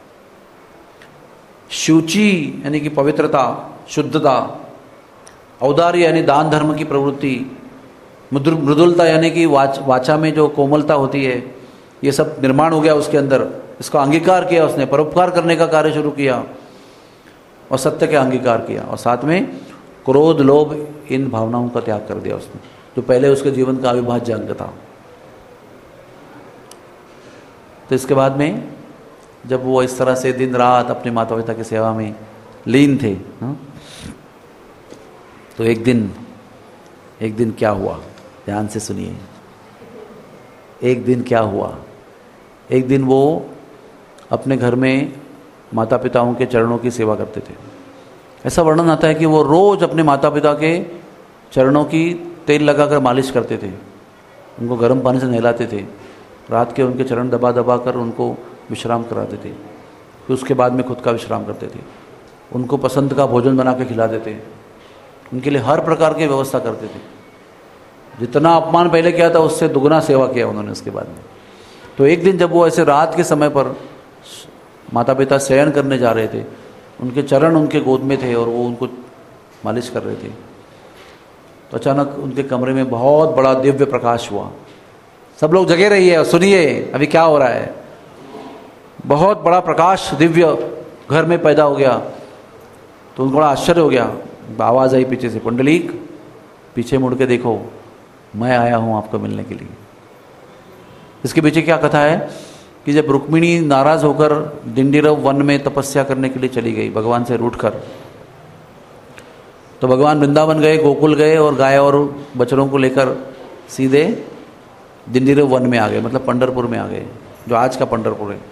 शुचि यानी कि पवित्रता, शुद्धता, औदार्य यानी दान धर्म की प्रवृत्ति, मृदुलता यानी कि वाच वाचा में जो कोमलता होती है, ये सब निर्माण हो गया उसके अंदर। इसका अंगीकार किया उसने, परोपकार करने का कार्य शुरू किया और सत्य का अंगीकार किया, और साथ में क्रोध, लोभ, इन भावनाओं का त्याग कर दिया उसने, जो पहले उसके जीवन का अविभाज्य अंग था। तो इसके बाद में जब वो इस तरह से दिन रात अपने माता पिता की सेवा में लीन थे, हा? तो एक दिन एक दिन क्या हुआ, ध्यान से सुनिए। एक दिन क्या हुआ, एक दिन वो अपने घर में माता पिताओं के चरणों की सेवा करते थे। ऐसा वर्णन आता है कि वो रोज अपने माता पिता के चरणों की तेल लगाकर मालिश करते थे, उनको गर्म पानी से नहलाते थे, रात के उनके चरण दबा दबा कर उनको विश्राम कराते थे, फिर उसके बाद में खुद का विश्राम करते थे, उनको पसंद का भोजन बना के खिलाते थे, उनके लिए हर प्रकार की व्यवस्था करते थे। जितना अपमान पहले किया था उससे दुगना सेवा किया उन्होंने उसके बाद में। तो एक दिन जब वो ऐसे रात के समय पर माता पिता शयन करने जा रहे थे, उनके चरण उनके गोद में थे और वो उनको मालिश कर रहे थे, तो अचानक उनके कमरे में बहुत बड़ा दिव्य प्रकाश हुआ। सब लोग जगे रहिए और सुनिए अभी क्या हो रहा है। बहुत बड़ा प्रकाश दिव्य घर में पैदा हो गया। तो उनको बड़ा आश्चर्य हो गया। आवाज़ आई पीछे से, पुंडलीक पीछे मुड़ के देखो, मैं आया हूँ आपको मिलने के लिए। इसके पीछे क्या कथा है कि जब रुक्मिणी नाराज होकर दिंडीरव वन में तपस्या करने के लिए चली गई भगवान से रूठकर, तो भगवान वृंदावन गए, गोकुल गए और गाय और बछड़ों को लेकर सीधे दिंडीरव वन में आ गए, मतलब पंढरपुर में आ गए, जो आज का पंढरपुर है।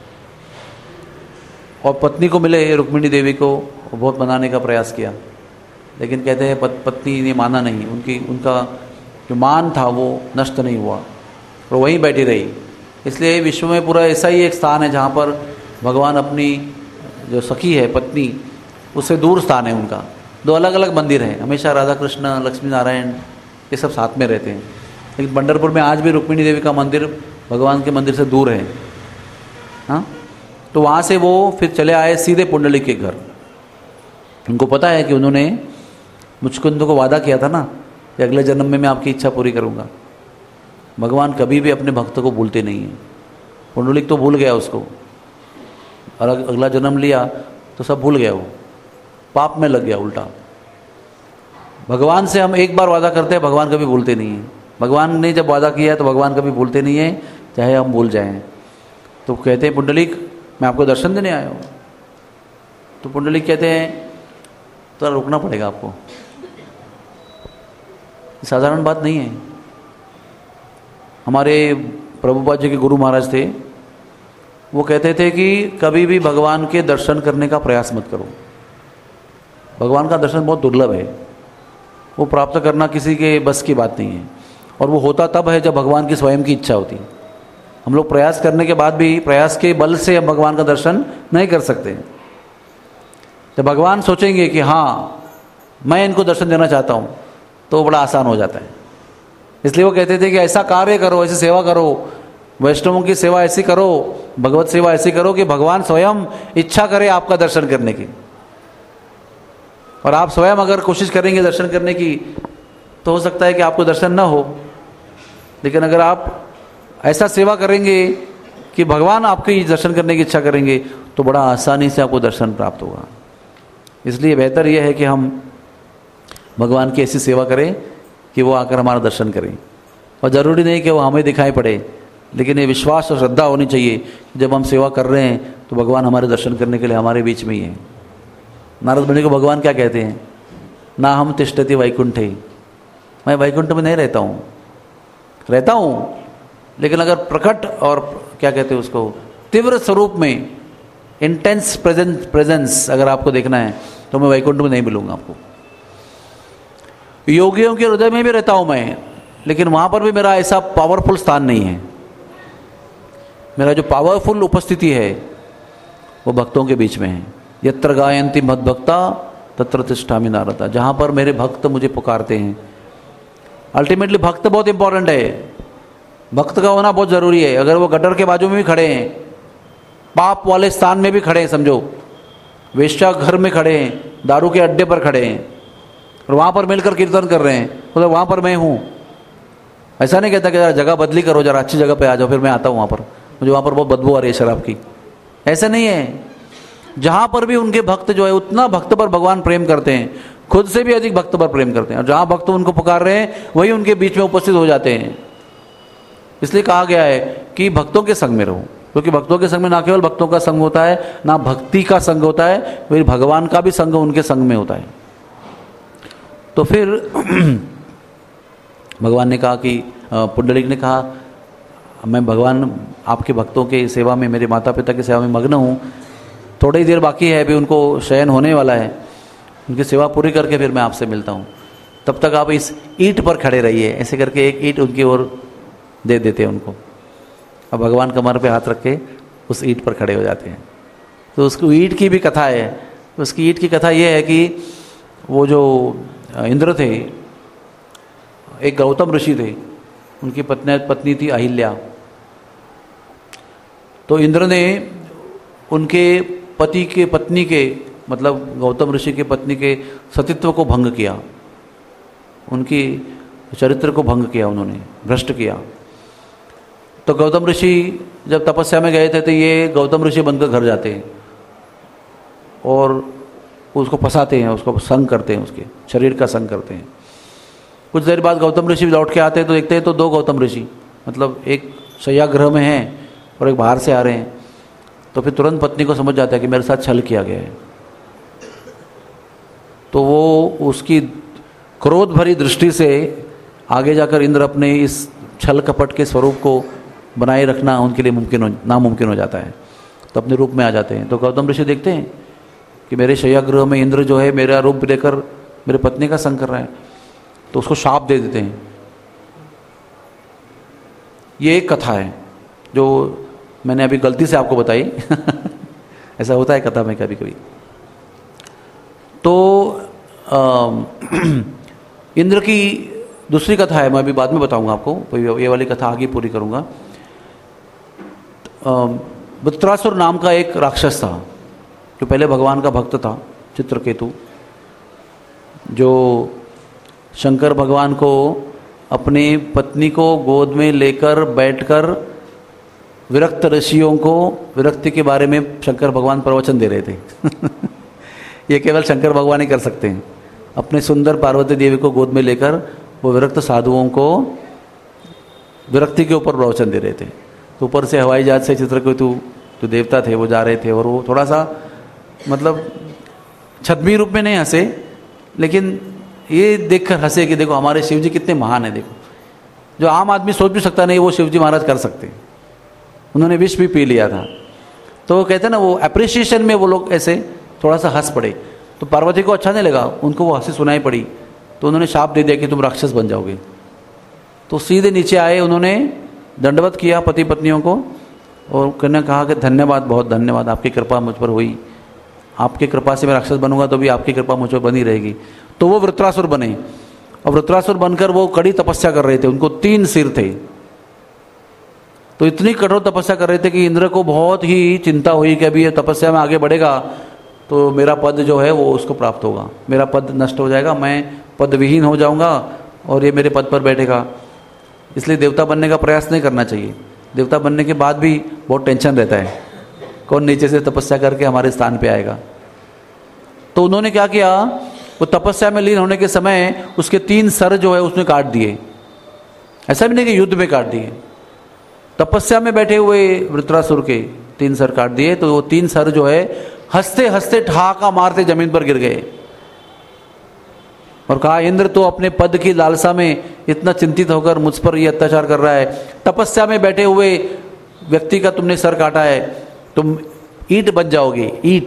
और पत्नी को मिले, रुक्मिणी देवी को, बहुत मनाने का प्रयास किया, लेकिन कहते हैं पत, पत्नी ने माना नहीं। उनकी उनका जो मान था वो नष्ट नहीं हुआ और वहीं बैठी रही। इसलिए विश्व में पूरा ऐसा ही एक स्थान है जहाँ पर भगवान अपनी जो सखी है पत्नी, उससे दूर स्थान है उनका। दो अलग अलग मंदिर हैं, हमेशा राधा कृष्ण, लक्ष्मी नारायण ये सब साथ में रहते हैं, लेकिन पंढरपुर में आज भी रुक्मिणी देवी का मंदिर भगवान के मंदिर से दूर है। हाँ, तो वहाँ से वो फिर चले आए सीधे पुंडलिक के घर। उनको पता है कि उन्होंने मुचकुंद को वादा किया था ना कि अगले जन्म में मैं आपकी इच्छा पूरी करूँगा। भगवान कभी भी अपने भक्त को भूलते नहीं हैं। पुंडलिक तो भूल गया उसको, और अगला जन्म लिया तो सब भूल गया, वो पाप में लग गया उल्टा। भगवान से हम एक बार वादा करते हैं, भगवान कभी भूलते नहीं हैं। भगवान ने जब वादा किया तो भगवान कभी भूलते नहीं हैं, चाहे हम भूल जाएं। तो कहते हैं पुंडलिक मैं आपको दर्शन देने आया हूँ। तो पुंडलिक कहते हैं तो रुकना पड़ेगा आपको, साधारण बात नहीं है। हमारे प्रभुपाद जी के गुरु महाराज थे, वो कहते थे कि कभी भी भगवान के दर्शन करने का प्रयास मत करो। भगवान का दर्शन बहुत दुर्लभ है, वो प्राप्त करना किसी के बस की बात नहीं है, और वो होता तब है जब भगवान की स्वयं की इच्छा होती है। हम लोग प्रयास करने के बाद भी प्रयास के बल से हम भगवान का दर्शन नहीं कर सकते। जब भगवान सोचेंगे कि हाँ मैं इनको दर्शन देना चाहता हूँ, तो बड़ा आसान हो जाता है। इसलिए वो कहते थे कि ऐसा कार्य करो, ऐसी सेवा करो, वैष्णवों की सेवा ऐसी करो, भगवत सेवा ऐसी करो कि भगवान स्वयं इच्छा करे आपका दर्शन करने की। और आप स्वयं अगर कोशिश करेंगे दर्शन करने की तो हो सकता है कि आपको दर्शन ना हो, लेकिन अगर आप ऐसा सेवा करेंगे कि भगवान आपके दर्शन करने की इच्छा करेंगे तो बड़ा आसानी से आपको दर्शन प्राप्त होगा। इसलिए बेहतर यह है कि हम भगवान की ऐसी सेवा करें कि वो आकर हमारा दर्शन करें। और ज़रूरी नहीं कि वो हमें दिखाई पड़े, लेकिन ये विश्वास और श्रद्धा होनी चाहिए जब हम सेवा कर रहे हैं तो भगवान हमारे दर्शन करने के लिए हमारे बीच में ही है। नारद मुनि को भगवान क्या कहते हैं, ना हम तिष्ठति वैकुंठे, मैं वैकुंठ में नहीं रहता हूँ, रहता हूँ लेकिन अगर प्रकट और क्या कहते हैं उसको तीव्र स्वरूप में, इंटेंस प्रेजेंस प्रेजेंस अगर आपको देखना है तो मैं वैकुंठ में नहीं मिलूंगा आपको। योगियों के हृदय में भी रहता हूँ मैं, लेकिन वहाँ पर भी मेरा ऐसा पावरफुल स्थान नहीं है। मेरा जो पावरफुल उपस्थिति है वो भक्तों के बीच में है। यत्र गायन्ति मद्भक्ता तत्र तिष्ठामि नारदा, जहाँ पर मेरे भक्त मुझे पुकारते हैं। अल्टीमेटली भक्त बहुत इंपॉर्टेंट है, भक्त का होना बहुत ज़रूरी है। अगर वो गटर के बाजू में भी खड़े हैं, पाप वाले स्थान में भी खड़े हैं, समझो वेश्या घर में खड़े हैं, दारू के अड्डे पर खड़े हैं और वहाँ पर मिलकर कीर्तन कर रहे हैं, मतलब वहाँ पर मैं हूँ। ऐसा नहीं कहता कि जरा जगह बदली करो, जरा अच्छी जगह पे आ जाओ, फिर मैं आता हूँ वहाँ पर, मुझे वहाँ पर बहुत बदबू आ रही है शराब की। ऐसा नहीं है। जहाँ पर भी उनके भक्त जो है, उतना भक्त पर भगवान प्रेम करते हैं, खुद से भी अधिक भक्त पर प्रेम करते हैं, और जहाँ भक्त उनको पुकार रहे हैं वही उनके बीच में उपस्थित हो जाते हैं। इसलिए कहा गया है कि भक्तों के संग में रहो, क्योंकि भक्तों के संग में ना केवल भक्तों का संग होता है, ना भक्ति का संग होता है, फिर भगवान का भी संग उनके संग में होता है। तो फिर भगवान ने कहा कि पुंडलिक ने कहा, मैं भगवान आपके भक्तों के सेवा में, मेरे माता पिता की सेवा में मग्न हूँ, थोड़ी ही देर बाकी है, अभी उनको शयन होने वाला है, उनकी सेवा पूरी करके फिर मैं आपसे मिलता हूँ, तब तक आप इस ईंट पर खड़े रहिए। ऐसे करके एक ईंट उनकी ओर दे देते हैं उनको। अब भगवान कमर पे हाथ रख के उस ईंट पर खड़े हो जाते हैं। तो उसको ईंट की भी कथा है। उसकी ईंट की कथा ये है कि वो जो इंद्र थे, एक गौतम ऋषि थे, उनकी पत्नी पत्नी थी अहिल्या। तो इंद्र ने उनके पति के पत्नी के, मतलब गौतम ऋषि के पत्नी के सतीत्व को भंग किया, उनकी चरित्र को भंग किया, उन्होंने भ्रष्ट किया। तो गौतम ऋषि जब तपस्या में गए थे तो ये गौतम ऋषि बनकर घर जाते हैं और उसको फंसाते हैं, उसको संग करते हैं, उसके शरीर का संग करते हैं। कुछ देर बाद गौतम ऋषि लौट के आते हैं तो देखते हैं तो दो गौतम ऋषि, मतलब एक शय्यागृह में हैं और एक बाहर से आ रहे हैं। तो फिर तुरंत पत्नी को समझ जाता है कि मेरे साथ छल किया गया है। तो वो उसकी क्रोध भरी दृष्टि से आगे जाकर इंद्र अपने इस छल कपट के स्वरूप को बनाए रखना उनके लिए मुमकिन हो नामुमकिन हो जाता है। तो अपने रूप में आ जाते हैं। तो गौतम ऋषि देखते हैं कि मेरे शय्यागृह में इंद्र जो है मेरा रूप लेकर मेरे पत्नी का संग कर रहा है, तो उसको शाप दे देते हैं। ये एक कथा है जो मैंने अभी गलती से आपको बताई ऐसा होता है कथा में कभी कभी। तो इंद्र की दूसरी कथा है, मैं अभी बाद में बताऊंगा आपको, ये वाली कथा आगे पूरी करूंगा। वृत्रासुर नाम का एक राक्षस था जो पहले भगवान का भक्त था, चित्रकेतु, जो शंकर भगवान को अपनी पत्नी को गोद में लेकर बैठकर विरक्त ऋषियों को विरक्ति के बारे में शंकर भगवान प्रवचन दे रहे थे ये केवल शंकर भगवान ही कर सकते हैं। अपने सुंदर पार्वती देवी को गोद में लेकर वो विरक्त साधुओं को विरक्ति के ऊपर प्रवचन दे रहे थे। तो ऊपर से हवाई जहाज से चित्रकेतु जो देवता थे वो जा रहे थे और वो थोड़ा सा मतलब छद्मी रूप में नहीं हंसे, लेकिन ये देखकर हंसे कि देखो हमारे शिव जी कितने महान हैं। देखो जो आम आदमी सोच भी सकता नहीं वो शिव जी महाराज कर सकते हैं। उन्होंने विष भी पी लिया था। तो वो कहते हैं ना, वो अप्रिसिएशन में वो लोग ऐसे थोड़ा सा हंस पड़े। तो पार्वती को अच्छा नहीं लगा, उनको वो हंसी सुनाई पड़ी। तो उन्होंने शाप दे दिया कि तुम राक्षस बन जाओगे। तो सीधे नीचे आए, उन्होंने दंडवत किया पति पत्नियों को और कहने कहा कि धन्यवाद, बहुत धन्यवाद, आपकी कृपा मुझ पर हुई, आपकी कृपा से मैं राक्षस बनूंगा तो भी आपकी कृपा मुझ पर बनी रहेगी। तो वो वृत्रासुर बने और वृत्रासुर बनकर वो कड़ी तपस्या कर रहे थे। उनको तीन सिर थे। तो इतनी कठोर तपस्या कर रहे थे कि इंद्र को बहुत ही चिंता हुई कि अभी ये तपस्या में आगे बढ़ेगा तो मेरा पद जो है वो उसको प्राप्त होगा, मेरा पद नष्ट हो जाएगा, मैं पद विहीन हो जाऊंगा और ये मेरे पद पर बैठेगा। इसलिए देवता बनने का प्रयास नहीं करना चाहिए। देवता बनने के बाद भी बहुत टेंशन रहता है, कौन नीचे से तपस्या करके हमारे स्थान पे आएगा। तो उन्होंने क्या किया, वो तपस्या में लीन होने के समय उसके तीन सर जो है उसने काट दिए। ऐसा भी नहीं कि युद्ध में काट दिए, तपस्या में बैठे हुए वृत्रासुर के तीन सर काट दिए। तो वो तीन सर जो है हंसते हंसते ठहाका मारते जमीन पर गिर गए और कहा, इंद्र तो अपने पद की लालसा में इतना चिंतित होकर मुझ पर यह अत्याचार कर रहा है। तपस्या में बैठे हुए व्यक्ति का तुमने सर काटा है, तुम ईंट बन जाओगे, ईंट।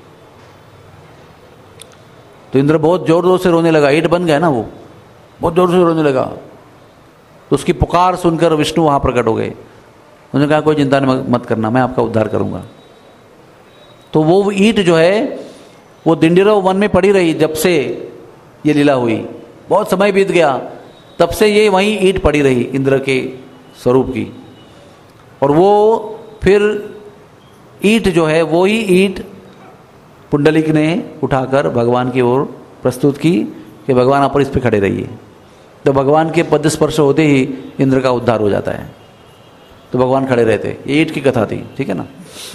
तो इंद्र बहुत जोर जोर से रोने लगा, ईंट बन गया ना वो, बहुत जोर से रोने लगा। तो उसकी पुकार सुनकर विष्णु वहां प्रकट हो गए। उन्होंने कहा, कोई चिंता मत करना, मैं आपका उद्धार करूंगा। तो वो ईंट जो है वो दिंडिरो वन में पड़ी रही जब से ये लीला हुई। बहुत समय बीत गया, तब से ये वहीं ईंट पड़ी रही इंद्र के स्वरूप की। और वो फिर ईंट जो है वो ही ईंट पुंडलिक ने उठाकर भगवान की ओर प्रस्तुत की कि भगवान आप पर इस पर खड़े रहिए। तो भगवान के पद स्पर्श होते ही इंद्र का उद्धार हो जाता है। तो भगवान खड़े रहते। ये ईंट की कथा थी, ठीक है ना।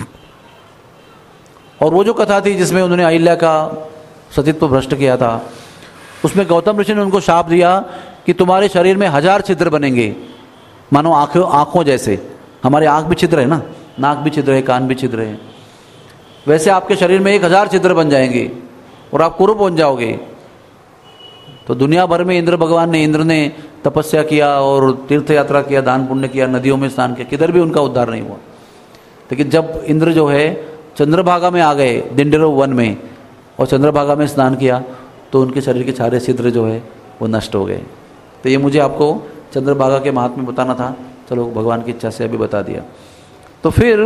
और वो जो कथा थी जिसमें उन्होंने अहिल्या का सतीत्व भ्रष्ट किया था, उसमें गौतम ऋषि ने उनको शाप दिया कि तुम्हारे शरीर में हजार छिद्र बनेंगे, मानो आंखों आंखों जैसे। हमारे आंख भी छिद्र है ना, नाक भी छिद्र है, कान भी छिद्र है, वैसे आपके शरीर में एक हजार छिद्र बन जाएंगे और आप कुरूप बन जाओगे। तो दुनिया भर में इंद्र भगवान ने इंद्र ने तपस्या किया और तीर्थ यात्रा किया, दान पुण्य किया, नदियों में स्नान किया, किधर भी उनका उद्धार नहीं हुआ। लेकिन जब इंद्र जो है चंद्रभागा में आ गए, दिंडिरो वन में, और चंद्रभागा में स्नान किया, तो उनके शरीर के सारे छिद्र जो है वो नष्ट हो गए। तो ये मुझे आपको चंद्रभागा के महात्म्य बताना था, चलो भगवान की इच्छा से अभी बता दिया। तो फिर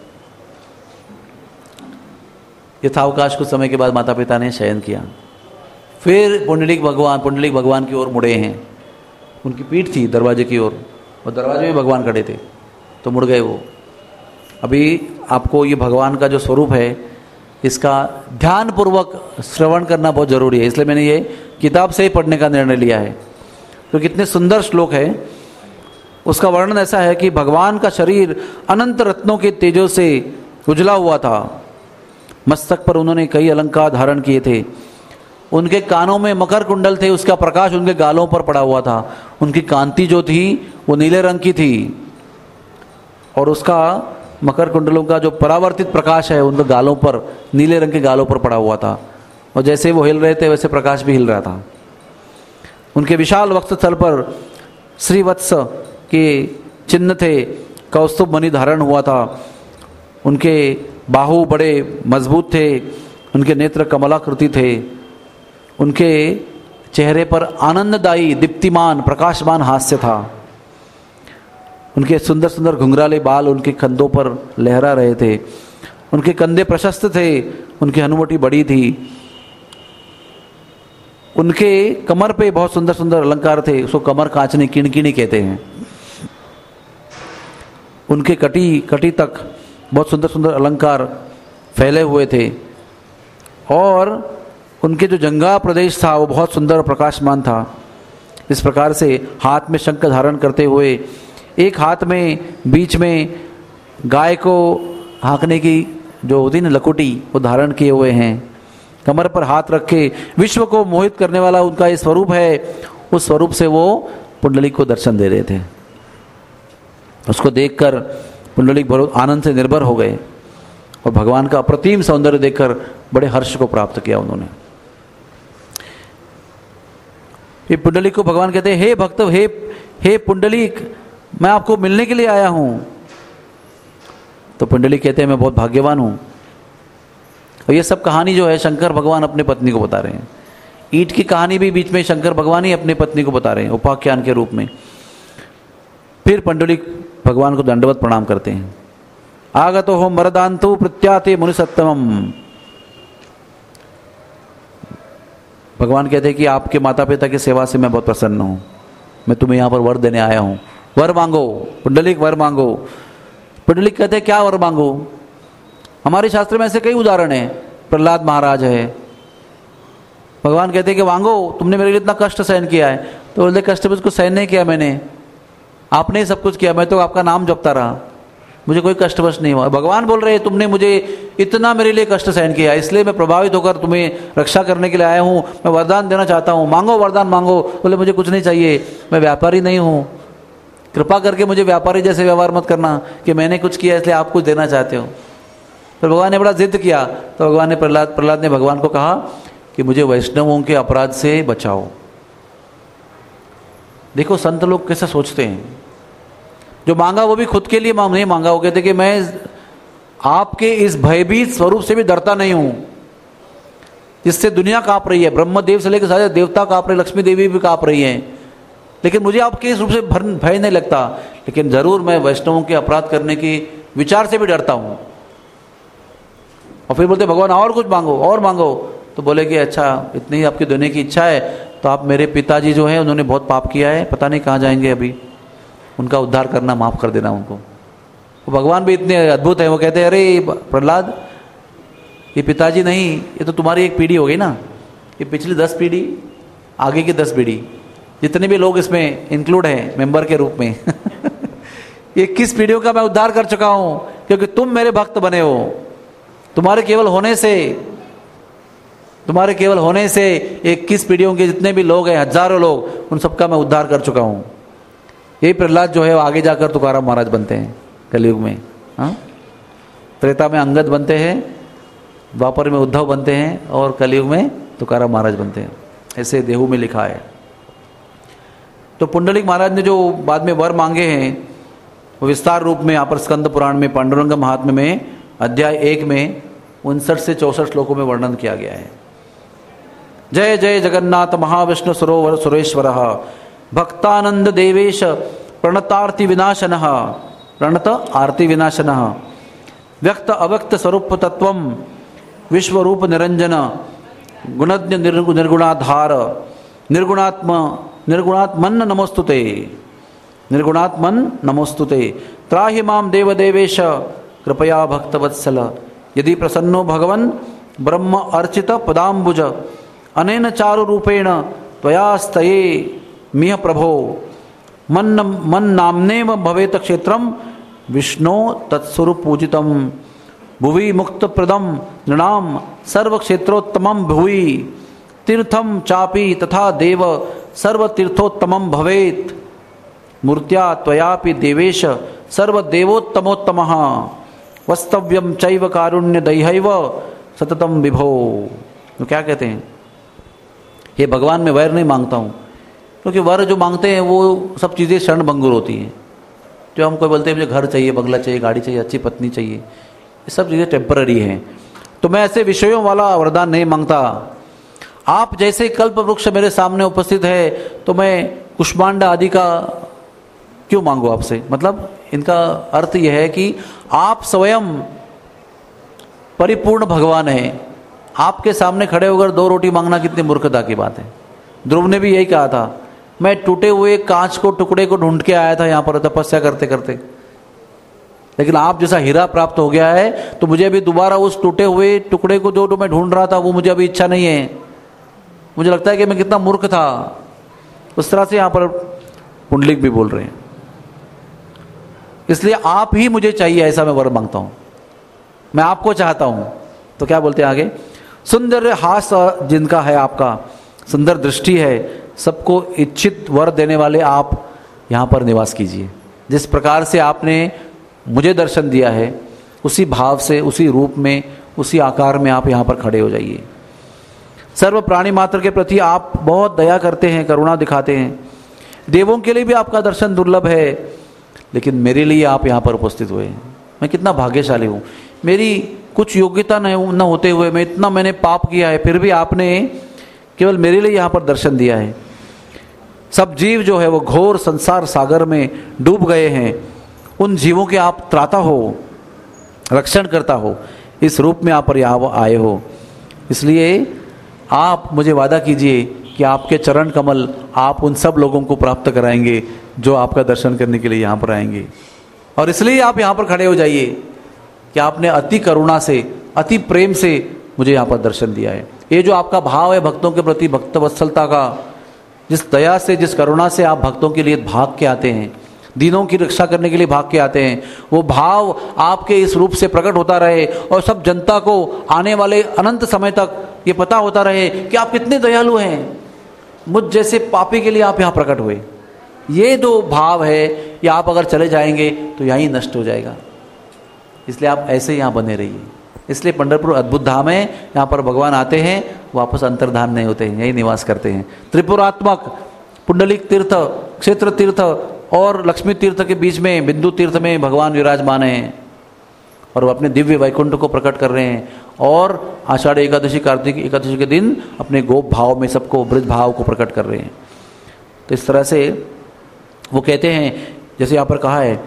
यथावकाश कुछ समय के बाद माता पिता ने शयन किया। फिर पुंडलिक भगवान पुंडलिक भगवान की ओर मुड़े हैं। उनकी पीठ थी दरवाजे की ओर, और दरवाजे में भगवान खड़े थे, तो मुड़ गए वो। अभी आपको ये भगवान का जो स्वरूप है इसका ध्यान पूर्वक श्रवण करना बहुत जरूरी है, इसलिए मैंने ये किताब से ही पढ़ने का निर्णय लिया है। तो कितने सुंदर श्लोक है। उसका वर्णन ऐसा है कि भगवान का शरीर अनंत रत्नों के तेजों से उजला हुआ था। मस्तक पर उन्होंने कई अलंकार धारण किए थे। उनके कानों में मकर कुंडल थे, उसका प्रकाश उनके गालों पर पड़ा हुआ था। उनकी कांति जो थी वो नीले रंग की थी, और उसका मकर कुंडलों का जो परावर्तित प्रकाश है उनके गालों पर, नीले रंग के गालों पर पड़ा हुआ था। और जैसे वो हिल रहे थे वैसे प्रकाश भी हिल रहा था। उनके विशाल वक्षस्थल पर श्रीवत्स के चिन्ह थे, कौस्तुभ मणि धारण हुआ था। उनके बाहु बड़े मजबूत थे, उनके नेत्र कमलाकृति थे। उनके चेहरे पर आनंददायी दीप्तिमान प्रकाशमान हास्य था। उनके सुंदर सुंदर घुंघराले बाल उनके कंधों पर लहरा रहे थे। उनके कंधे प्रशस्त थे, उनकी हनुवटी बड़ी थी। उनके कमर पे बहुत सुंदर सुंदर अलंकार थे, उसको कमर कांचनी किणकिणी कहते हैं। उनके कटी कटी तक बहुत सुंदर सुंदर अलंकार फैले हुए थे, और उनके जो जंगा प्रदेश था वो बहुत सुंदर और प्रकाशमान था। इस प्रकार से हाथ में शंख धारण करते हुए, एक हाथ में बीच में गाय को हाँकने की जो होती ना लकुटी, वो धारण किए हुए हैं। कमर पर हाथ रख के विश्व को मोहित करने वाला उनका ये स्वरूप है। उस स्वरूप से वो पुंडलिक को दर्शन दे रहे थे। उसको देखकर पुंडलिक बहुत आनंद से निर्भर हो गए, और भगवान का अप्रतिम सौंदर्य देखकर बड़े हर्ष को प्राप्त किया उन्होंने। ये पुंडलिक को भगवान कहते हैं, हे भक्त, हे हे पुंडलिक, मैं आपको मिलने के लिए आया हूं। तो पुंडलिक कहते हैं, मैं बहुत भाग्यवान हूं। और ये सब कहानी जो है शंकर भगवान अपने पत्नी को बता रहे हैं। ईंट की कहानी भी बीच में शंकर भगवान ही अपने पत्नी को बता रहे हैं उपाख्यान के रूप में। फिर पुंडलिक भगवान को दंडवत प्रणाम करते हैं। आगतो हो मरदांतु प्रत्याते मुनि सत्तमम। भगवान कहते हैं कि आपके माता पिता की सेवा से मैं बहुत प्रसन्न हूं, मैं तुम्हें यहाँ पर वर देने आया हूं। वर मांगो पुंडलिक, वर मांगो। पुंडलिक कहते हैं, क्या वर मांगो? हमारे शास्त्र में ऐसे कई उदाहरण हैं। प्रहलाद महाराज है, भगवान कहते हैं कि मांगो, तुमने मेरे लिए इतना कष्ट सहन किया है। तो बोलते, कष्ट में उसको सहन नहीं किया मैंने, आपने सब कुछ किया, मैं तो आपका नाम जपता रहा, मुझे कोई कष्ट वश नहीं हुआ। भगवान बोल रहे हैं, तुमने मुझे इतना मेरे लिए कष्ट सहन किया, इसलिए मैं प्रभावित होकर तुम्हें रक्षा करने के लिए आया हूँ, मैं वरदान देना चाहता हूँ, मांगो वरदान मांगो। बोले, मुझे कुछ नहीं चाहिए, मैं व्यापारी नहीं हूँ, कृपा करके मुझे व्यापारी जैसे व्यवहार मत करना कि मैंने कुछ किया इसलिए आप कुछ देना चाहते हो। फिर भगवान ने बड़ा जिद किया, तो भगवान ने प्रहलाद प्रहलाद ने भगवान को कहा कि मुझे वैष्णवों के अपराध से बचाओ। देखो संत लोग कैसे सोचते हैं, जो मांगा वो भी खुद के लिए नहीं मांगा, वो कहते कि मैं आपके इस भयभीत स्वरूप से भी डरता नहीं हूं जिससे दुनिया कांप रही है, ब्रह्मदेव से लेकर सारे देवता कांप रहे, लक्ष्मी देवी भी कांप रही हैं, लेकिन मुझे आपके इस रूप से भय नहीं लगता, लेकिन जरूर मैं वैष्णवों के अपराध करने की विचार से भी डरता हूं। और फिर बोलते भगवान और कुछ मांगो और मांगो, तो बोले कि अच्छा इतनी ही आपकी देने की इच्छा है तो आप, मेरे पिताजी जो हैं उन्होंने बहुत पाप किया है, पता नहीं कहाँ जाएंगे अभी, उनका उद्धार करना, माफ कर देना उनको। वो भगवान भी इतने अद्भुत हैं, वो कहते हैं अरे प्रहलाद ये पिताजी नहीं, ये तो तुम्हारी एक पीढ़ी हो गई ना, ये पिछली दस पीढ़ी आगे की दस पीढ़ी, जितने भी लोग इसमें इंक्लूड हैं मेंबर के रूप में ये किस पीढ़ियों का मैं उद्धार कर चुका हूं, क्योंकि तुम मेरे भक्त बने हो। तुम्हारे केवल होने से तुम्हारे केवल होने से इक्कीस पीढ़ियों के जितने भी लोग हैं, हजारों लोग, उन सबका मैं उद्धार कर चुका हूं। यही प्रहलाद जो है वो आगे जाकर तुकाराम महाराज बनते हैं कलयुग में। हाँ, त्रेता में अंगद बनते हैं, द्वापर में उद्धव बनते हैं और कलयुग में तुकाराम महाराज बनते हैं, ऐसे देहू में लिखा है। तो पुंडलिक महाराज ने जो बाद में वर मांगे हैं वो विस्तार रूप में यहाँ पर स्कंद पुराण में पांडुरंग महात्म्य में अध्याय एक में उनसठ से चौसठ श्लोकों में वर्णन किया गया है। जय जय जगन्नाथ महाविष्णु सरोवर सुरेश्वर भक्तानंद देवेश प्रणतार्ति विनाशन प्रणत आरती विनाशन व्यक्त अव्यक्त स्वरूप तत्व विश्वरूप निरंजन गुणज्ञ निर्गुणाधार निर्गुणात्म निर्गुणात्मन नमोस्तुते निर्गुणात्मन नमोस्तुते त्राहि माम देवदेवेश कृपया भक्तवत्सल यदि प्रसन्नो भगवन् ब्रह्म अर्चित पदाम्बुज अनेन चारु रूपेण त्वयास्तये मिह प्रभो मन मन नामनेव भवेत क्षेत्रम विष्णो तत्स्वरूप पूजितम भुवि मुक्त प्रदम नृणाम सर्व क्षेत्रोत्तमम भुवि तीर्थम चापि तथा देव सर्व तीर्थोत्तमम भवेत मूर्त्या त्वयापि देवेश सर्व देवोत्तमोत्तमः वस्तव्यम चैव कारुण्य दयैव सततम विभो। तो क्या कहते हैं, हे भगवान मैं वर नहीं मांगता हूँ, क्योंकि वर जो मांगते हैं वो सब चीज़ें क्षण भंगुर होती हैं। जो हम कोई बोलते हैं मुझे घर चाहिए, बंगला चाहिए, गाड़ी चाहिए, अच्छी पत्नी चाहिए, ये सब चीज़ें टेम्पररी हैं। तो मैं ऐसे विषयों वाला वरदान नहीं मांगता। आप जैसे कल्प वृक्ष मेरे सामने उपस्थित है तो मैं कुष्मांड आदि का क्यों मांगू आपसे, मतलब इनका अर्थ यह है कि आप स्वयं परिपूर्ण भगवान हैं। आपके सामने खड़े होकर दो रोटी मांगना कितनी मूर्खता की बात है। ध्रुव ने भी यही कहा था, मैं टूटे हुए कांच को टुकड़े को ढूंढ के आया था यहाँ पर तपस्या करते करते, लेकिन आप जैसा हीरा प्राप्त हो गया है तो मुझे अभी दोबारा उस टूटे हुए टुकड़े को जो तो मैं ढूंढ रहा था वो मुझे अभी इच्छा नहीं है। मुझे लगता है कि मैं कितना मूर्ख था। उस तरह से यहाँ पर पुंडलिक भी बोल रहे हैं, इसलिए आप ही मुझे चाहिए ऐसा मैं वर मांगता हूं, मैं आपको चाहता हूं। तो क्या बोलते हैं आगे, सुंदर हास जिनका है आपका, सुंदर दृष्टि है, सबको इच्छित वर देने वाले आप यहाँ पर निवास कीजिए। जिस प्रकार से आपने मुझे दर्शन दिया है उसी भाव से, उसी रूप में, उसी आकार में आप यहाँ पर खड़े हो जाइए। सर्व प्राणी मात्र के प्रति आप बहुत दया करते हैं, करुणा दिखाते हैं। देवों के लिए भी आपका दर्शन दुर्लभ है, लेकिन मेरे लिए आप यहाँ पर उपस्थित हुए। मैं कितना भाग्यशाली हूँ, मेरी कुछ योग्यता न न होते हुए मैं इतना मैंने पाप किया है, फिर भी आपने केवल मेरे लिए यहाँ पर दर्शन दिया है। सब जीव जो है वो घोर संसार सागर में डूब गए हैं, उन जीवों के आप त्राता हो, रक्षण करता हो, इस रूप में आप पर यहाँ आए हो। इसलिए आप मुझे वादा कीजिए कि आपके चरण कमल आप उन सब लोगों को प्राप्त कराएंगे जो आपका दर्शन करने के लिए यहाँ पर आएंगे। और इसलिए आप यहाँ पर खड़े हो जाइए कि आपने अति करुणा से, अति प्रेम से मुझे यहाँ पर दर्शन दिया है। ये जो आपका भाव है भक्तों के प्रति, भक्त वत्सलता का, जिस दया से, जिस करुणा से आप भक्तों के लिए भाग के आते हैं, दीनों की रक्षा करने के लिए भाग के आते हैं, वो भाव आपके इस रूप से प्रकट होता रहे और सब जनता को आने वाले अनंत समय तक ये पता होता रहे कि आप कितने दयालु हैं। मुझ जैसे पापी के लिए आप यहाँ प्रकट हुए। ये जो भाव है ये आप अगर चले जाएंगे तो यहीं नष्ट हो जाएगा। इसलिए आप ऐसे यहाँ बने रहिए। इसलिए पंढरपुर अद्भुत धाम है। यहाँ पर भगवान आते हैं, वापस अंतर्धान नहीं होते हैं, यही निवास करते हैं। त्रिपुरात्मक पुंडलिक तीर्थ, क्षेत्र तीर्थ और लक्ष्मी तीर्थ के बीच में बिंदु तीर्थ में भगवान विराजमान हैं और वो अपने दिव्य वैकुंठ को प्रकट कर रहे हैं। और आषाढ़ एकादशी, कार्तिक एकादशी के दिन अपने गोप भाव में सबको, ब्रज भाव को प्रकट कर रहे हैं। तो इस तरह से वो कहते हैं, जैसे यहाँ पर कहा है,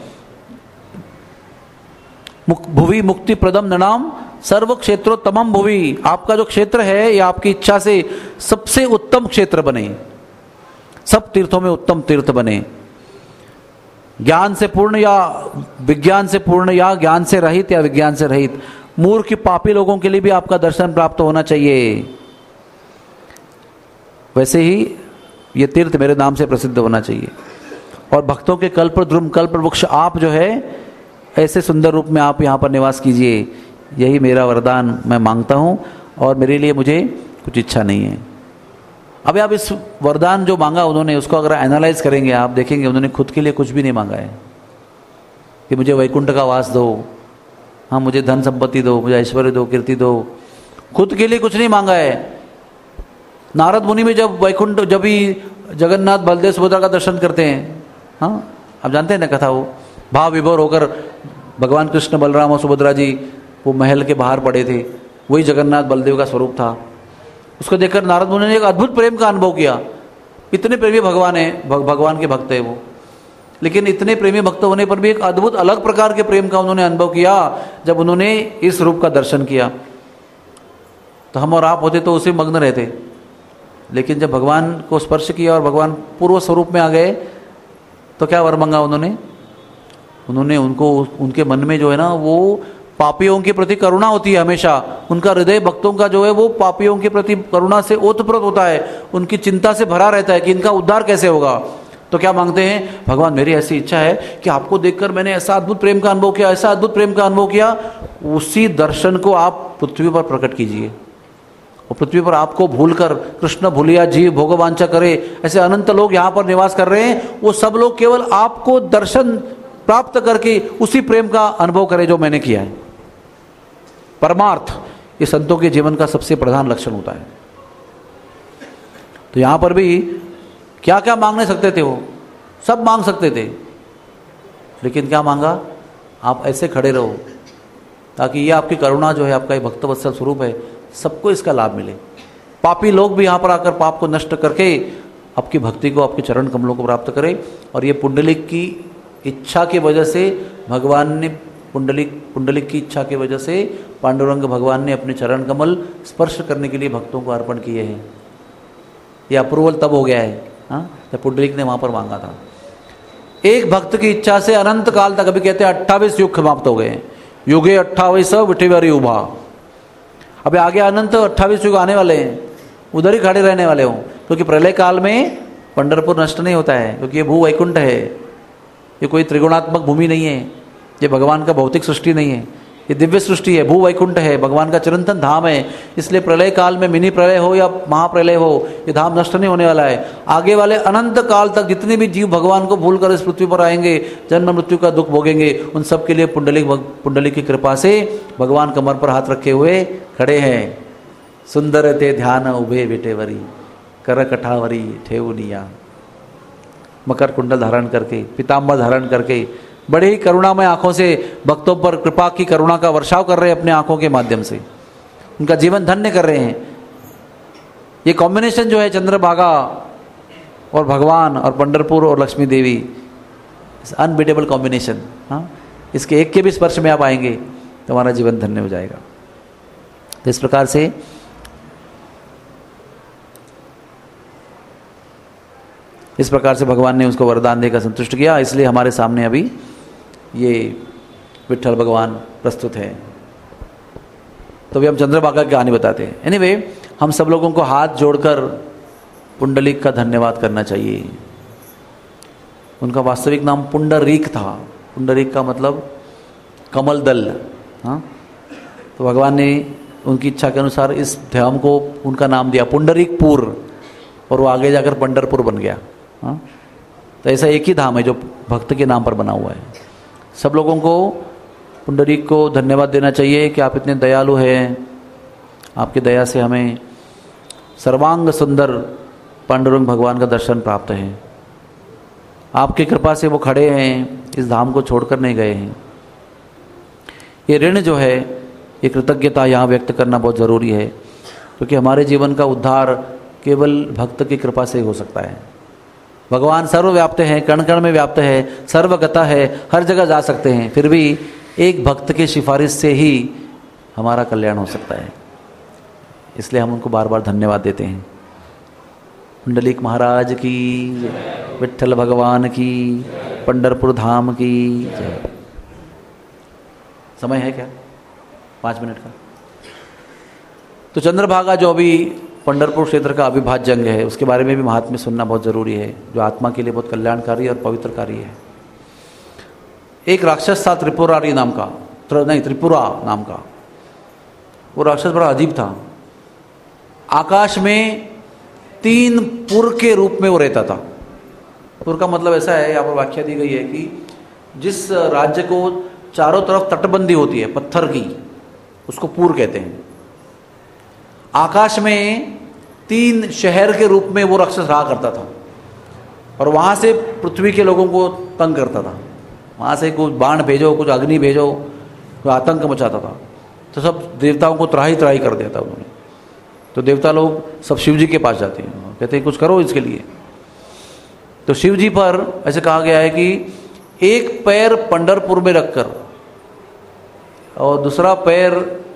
भुवि मुक्ति प्रदम ननाम सर्व क्षेत्रोत्तमम भुवि, आपका जो क्षेत्र है ये आपकी इच्छा से सबसे उत्तम क्षेत्र बने, सब तीर्थों में उत्तम तीर्थ बने, ज्ञान से पूर्ण या विज्ञान से पूर्ण या ज्ञान से रहित या विज्ञान से रहित, मूर्ख पापी लोगों के लिए भी आपका दर्शन प्राप्त होना चाहिए। वैसे ही ये तीर्थ मेरे नाम से प्रसिद्ध होना चाहिए। और भक्तों के कल्प द्रुम कल्प वृक्ष आप जो है ऐसे सुंदर रूप में आप यहाँ पर निवास कीजिए, यही मेरा वरदान मैं मांगता हूँ। और मेरे लिए मुझे कुछ इच्छा नहीं है। अभी आप इस वरदान जो मांगा उन्होंने, उसको अगर एनालाइज करेंगे आप देखेंगे उन्होंने खुद के लिए कुछ भी नहीं मांगा है कि मुझे वैकुंठ का वास दो, हाँ मुझे धन संपत्ति दो, मुझे ऐश्वर्य दो, कीर्ति दो, खुद के लिए कुछ नहीं मांगा है। नारद मुनि में जब वैकुंठ, जब भी जगन्नाथ बलदेव सुभद्रा का दर्शन करते हैं, हाँ आप जानते हैं ना कथा, वो भाव विभोर होकर भगवान कृष्ण, बलराम और सुभद्रा जी वो महल के बाहर पड़े थे, वही जगन्नाथ बलदेव का स्वरूप था। उसको देखकर नारद मुनि ने एक अद्भुत प्रेम का अनुभव किया। इतने प्रेमी भगवान है, भग, भगवान के भक्त है वो, लेकिन इतने प्रेमी भक्त होने पर भी एक अद्भुत अलग प्रकार के प्रेम का उन्होंने अनुभव किया जब उन्होंने इस रूप का दर्शन किया। तो हम और आप होते तो उसी मग्न रहते, लेकिन जब भगवान को स्पर्श किया और भगवान पूर्व स्वरूप में आ गए तो क्या वर मांगा उन्होंने? उन्होंने उनको, उनके मन में जो है ना वो पापियों के प्रति करुणा होती है हमेशा, उनका हृदय भक्तों का जो है वो पापियों के प्रति करुणा से ओतप्रोत होता है, उनकी चिंता से भरा रहता है कि इनका उद्धार कैसे होगा। तो क्या मांगते हैं? भगवान मेरी ऐसी इच्छा है कि आपको देखकर मैंने ऐसा अद्भुत प्रेम का अनुभव किया, ऐसा अद्भुत प्रेम का अनुभव किया, उसी दर्शन को आप पृथ्वी पर प्रकट कीजिए। और पृथ्वी पर आपको भूलकर कृष्ण भूलिया जीव भोगवांछा करे, ऐसे अनंत लोग यहाँ पर निवास कर रहे हैं, वो सब लोग केवल आपको दर्शन प्राप्त करके उसी प्रेम का अनुभव करें जो मैंने किया है। परमार्थ ये संतों के जीवन का सबसे प्रधान लक्षण होता है। तो यहां पर भी क्या क्या मांगने सकते थे, वो सब मांग सकते थे, लेकिन क्या मांगा? आप ऐसे खड़े रहो ताकि ये आपकी करुणा जो है, आपका ये भक्तवत्सल स्वरूप है, सबको इसका लाभ मिले। पापी लोग भी यहां पर आकर पाप को नष्ट करके आपकी भक्ति को, आपके चरण कमलों को प्राप्त करें। और ये पुंडलिक की इच्छा की वजह से भगवान ने, पुंडलिक पुंडलिक की इच्छा की वजह से पांडुरंग भगवान ने अपने चरण कमल स्पर्श करने के लिए भक्तों को अर्पण किए हैं। यह अप्रूवल तब हो गया है हाँ, जब पुंडलिक ने वहां पर मांगा था। एक भक्त की इच्छा से अनंत काल तक, अभी कहते हैं अट्ठाईस युग समाप्त हो गए, युगे अट्ठाईस विठिवारी उभा। अभी आगे अनंत अट्ठाईस युग आने वाले हैं, उधर ही खड़े रहने वाले हों, क्योंकि प्रलय काल में पंढरपुर नष्ट नहीं होता है, क्योंकि ये भू वैकुंठ है, ये कोई त्रिगुणात्मक भूमि नहीं है, ये भगवान का भौतिक सृष्टि नहीं है, ये दिव्य सृष्टि है, भू वैकुंठ है, भगवान का चिरंतन धाम है। इसलिए प्रलय काल में मिनी प्रलय हो या महाप्रलय हो, ये धाम नष्ट नहीं होने वाला है। आगे वाले अनंत काल तक जितने भी जीव भगवान को भूलकर इस पृथ्वी पर आएंगे, जन्म मृत्यु का दुख भोगेंगे, उन सब के लिए पुंडलिक पुंडलिक की कृपा से भगवान कमर पर हाथ रखे हुए खड़े हैं। सुंदर ते ध्यान उभे बेटेवरी, कर कठावरी ठेवनिया, मकर कुंडल धारण करके, पीताम्बर धारण करके, बड़े ही करुणामय आंखों से भक्तों पर कृपा की करुणा का वर्षाव कर रहे हैं, अपने आंखों के माध्यम से उनका जीवन धन्य कर रहे हैं। ये कॉम्बिनेशन जो है चंद्रभागा और भगवान और पंढरपुर और लक्ष्मी देवी, अनबीटेबल कॉम्बिनेशन। हाँ, इसके एक के भी स्पर्श में आप आएंगे तो हमारा जीवन धन्य हो जाएगा। तो इस प्रकार से इस प्रकार से भगवान ने उसको वरदान देकर संतुष्ट किया। इसलिए हमारे सामने अभी ये विट्ठल भगवान प्रस्तुत है। तो अभी हम चंद्रभागा की कहानी बताते हैं। एनीवे, हम सब लोगों को हाथ जोड़कर पुंडलिक का धन्यवाद करना चाहिए। उनका वास्तविक नाम पुंडरीक था। पुंडरीक का मतलब कमल दल। हाँ, तो भगवान ने उनकी इच्छा के अनुसार इस धाम को उनका नाम दिया पुंडरीकपुर, और वो आगे जाकर पंढरपुर बन गया। हाँ, तो ऐसा एक ही धाम है जो भक्त के नाम पर बना हुआ है। सब लोगों को पुंडरीक को धन्यवाद देना चाहिए कि आप इतने दयालु हैं। आपकी दया से हमें सर्वांग सुंदर पांडुरंग भगवान का दर्शन प्राप्त है। आपकी कृपा से वो खड़े हैं, इस धाम को छोड़कर नहीं गए हैं। ये ऋण जो है, ये कृतज्ञता यहाँ व्यक्त करना बहुत ज़रूरी है, क्योंकि हमारे जीवन का उद्धार केवल भक्त की कृपा से ही हो सकता है। भगवान सर्वव्याप्त हैं, कण कण में व्याप्त है, सर्वगता है, हर जगह जा सकते हैं, फिर भी एक भक्त की सिफारिश से ही हमारा कल्याण हो सकता है। इसलिए हम उनको बार बार धन्यवाद देते हैं। पुंडलीक महाराज की, विट्ठल भगवान की, पंढरपुर धाम की जय। समय है क्या? पाँच मिनट का। तो चंद्रभागा जो अभी पंढरपुर क्षेत्र का अविभाज्य अंग है, उसके बारे में भी महात्म्य सुनना बहुत ज़रूरी है, जो आत्मा के लिए बहुत कल्याणकारी और पवित्रकारी है। एक राक्षस था त्रिपुरारी नाम का, त्र, नहीं त्रिपुरा नाम का। वो राक्षस बड़ा अजीब था। आकाश में तीन पुर के रूप में वो रहता था। पुर का मतलब ऐसा है, यहाँ पर व्याख्या दी गई है कि जिस राज्य को चारों तरफ तटबंदी होती है पत्थर की, उसको पुर कहते हैं। आकाश में तीन शहर के रूप में वो राक्षस रहा करता था और वहाँ से पृथ्वी के लोगों को तंग करता था। वहाँ से कुछ बाण भेजो, कुछ अग्नि भेजो, कोई आतंक मचाता था। तो सब देवताओं को त्राही त्राही कर दिया था उन्होंने। तो देवता लोग सब शिव जी के पास जाते हैं, कहते हैं कुछ करो इसके लिए। तो शिव जी पर ऐसे कहा गया है कि एक पैर पंढरपुर में रखकर और दूसरा पैर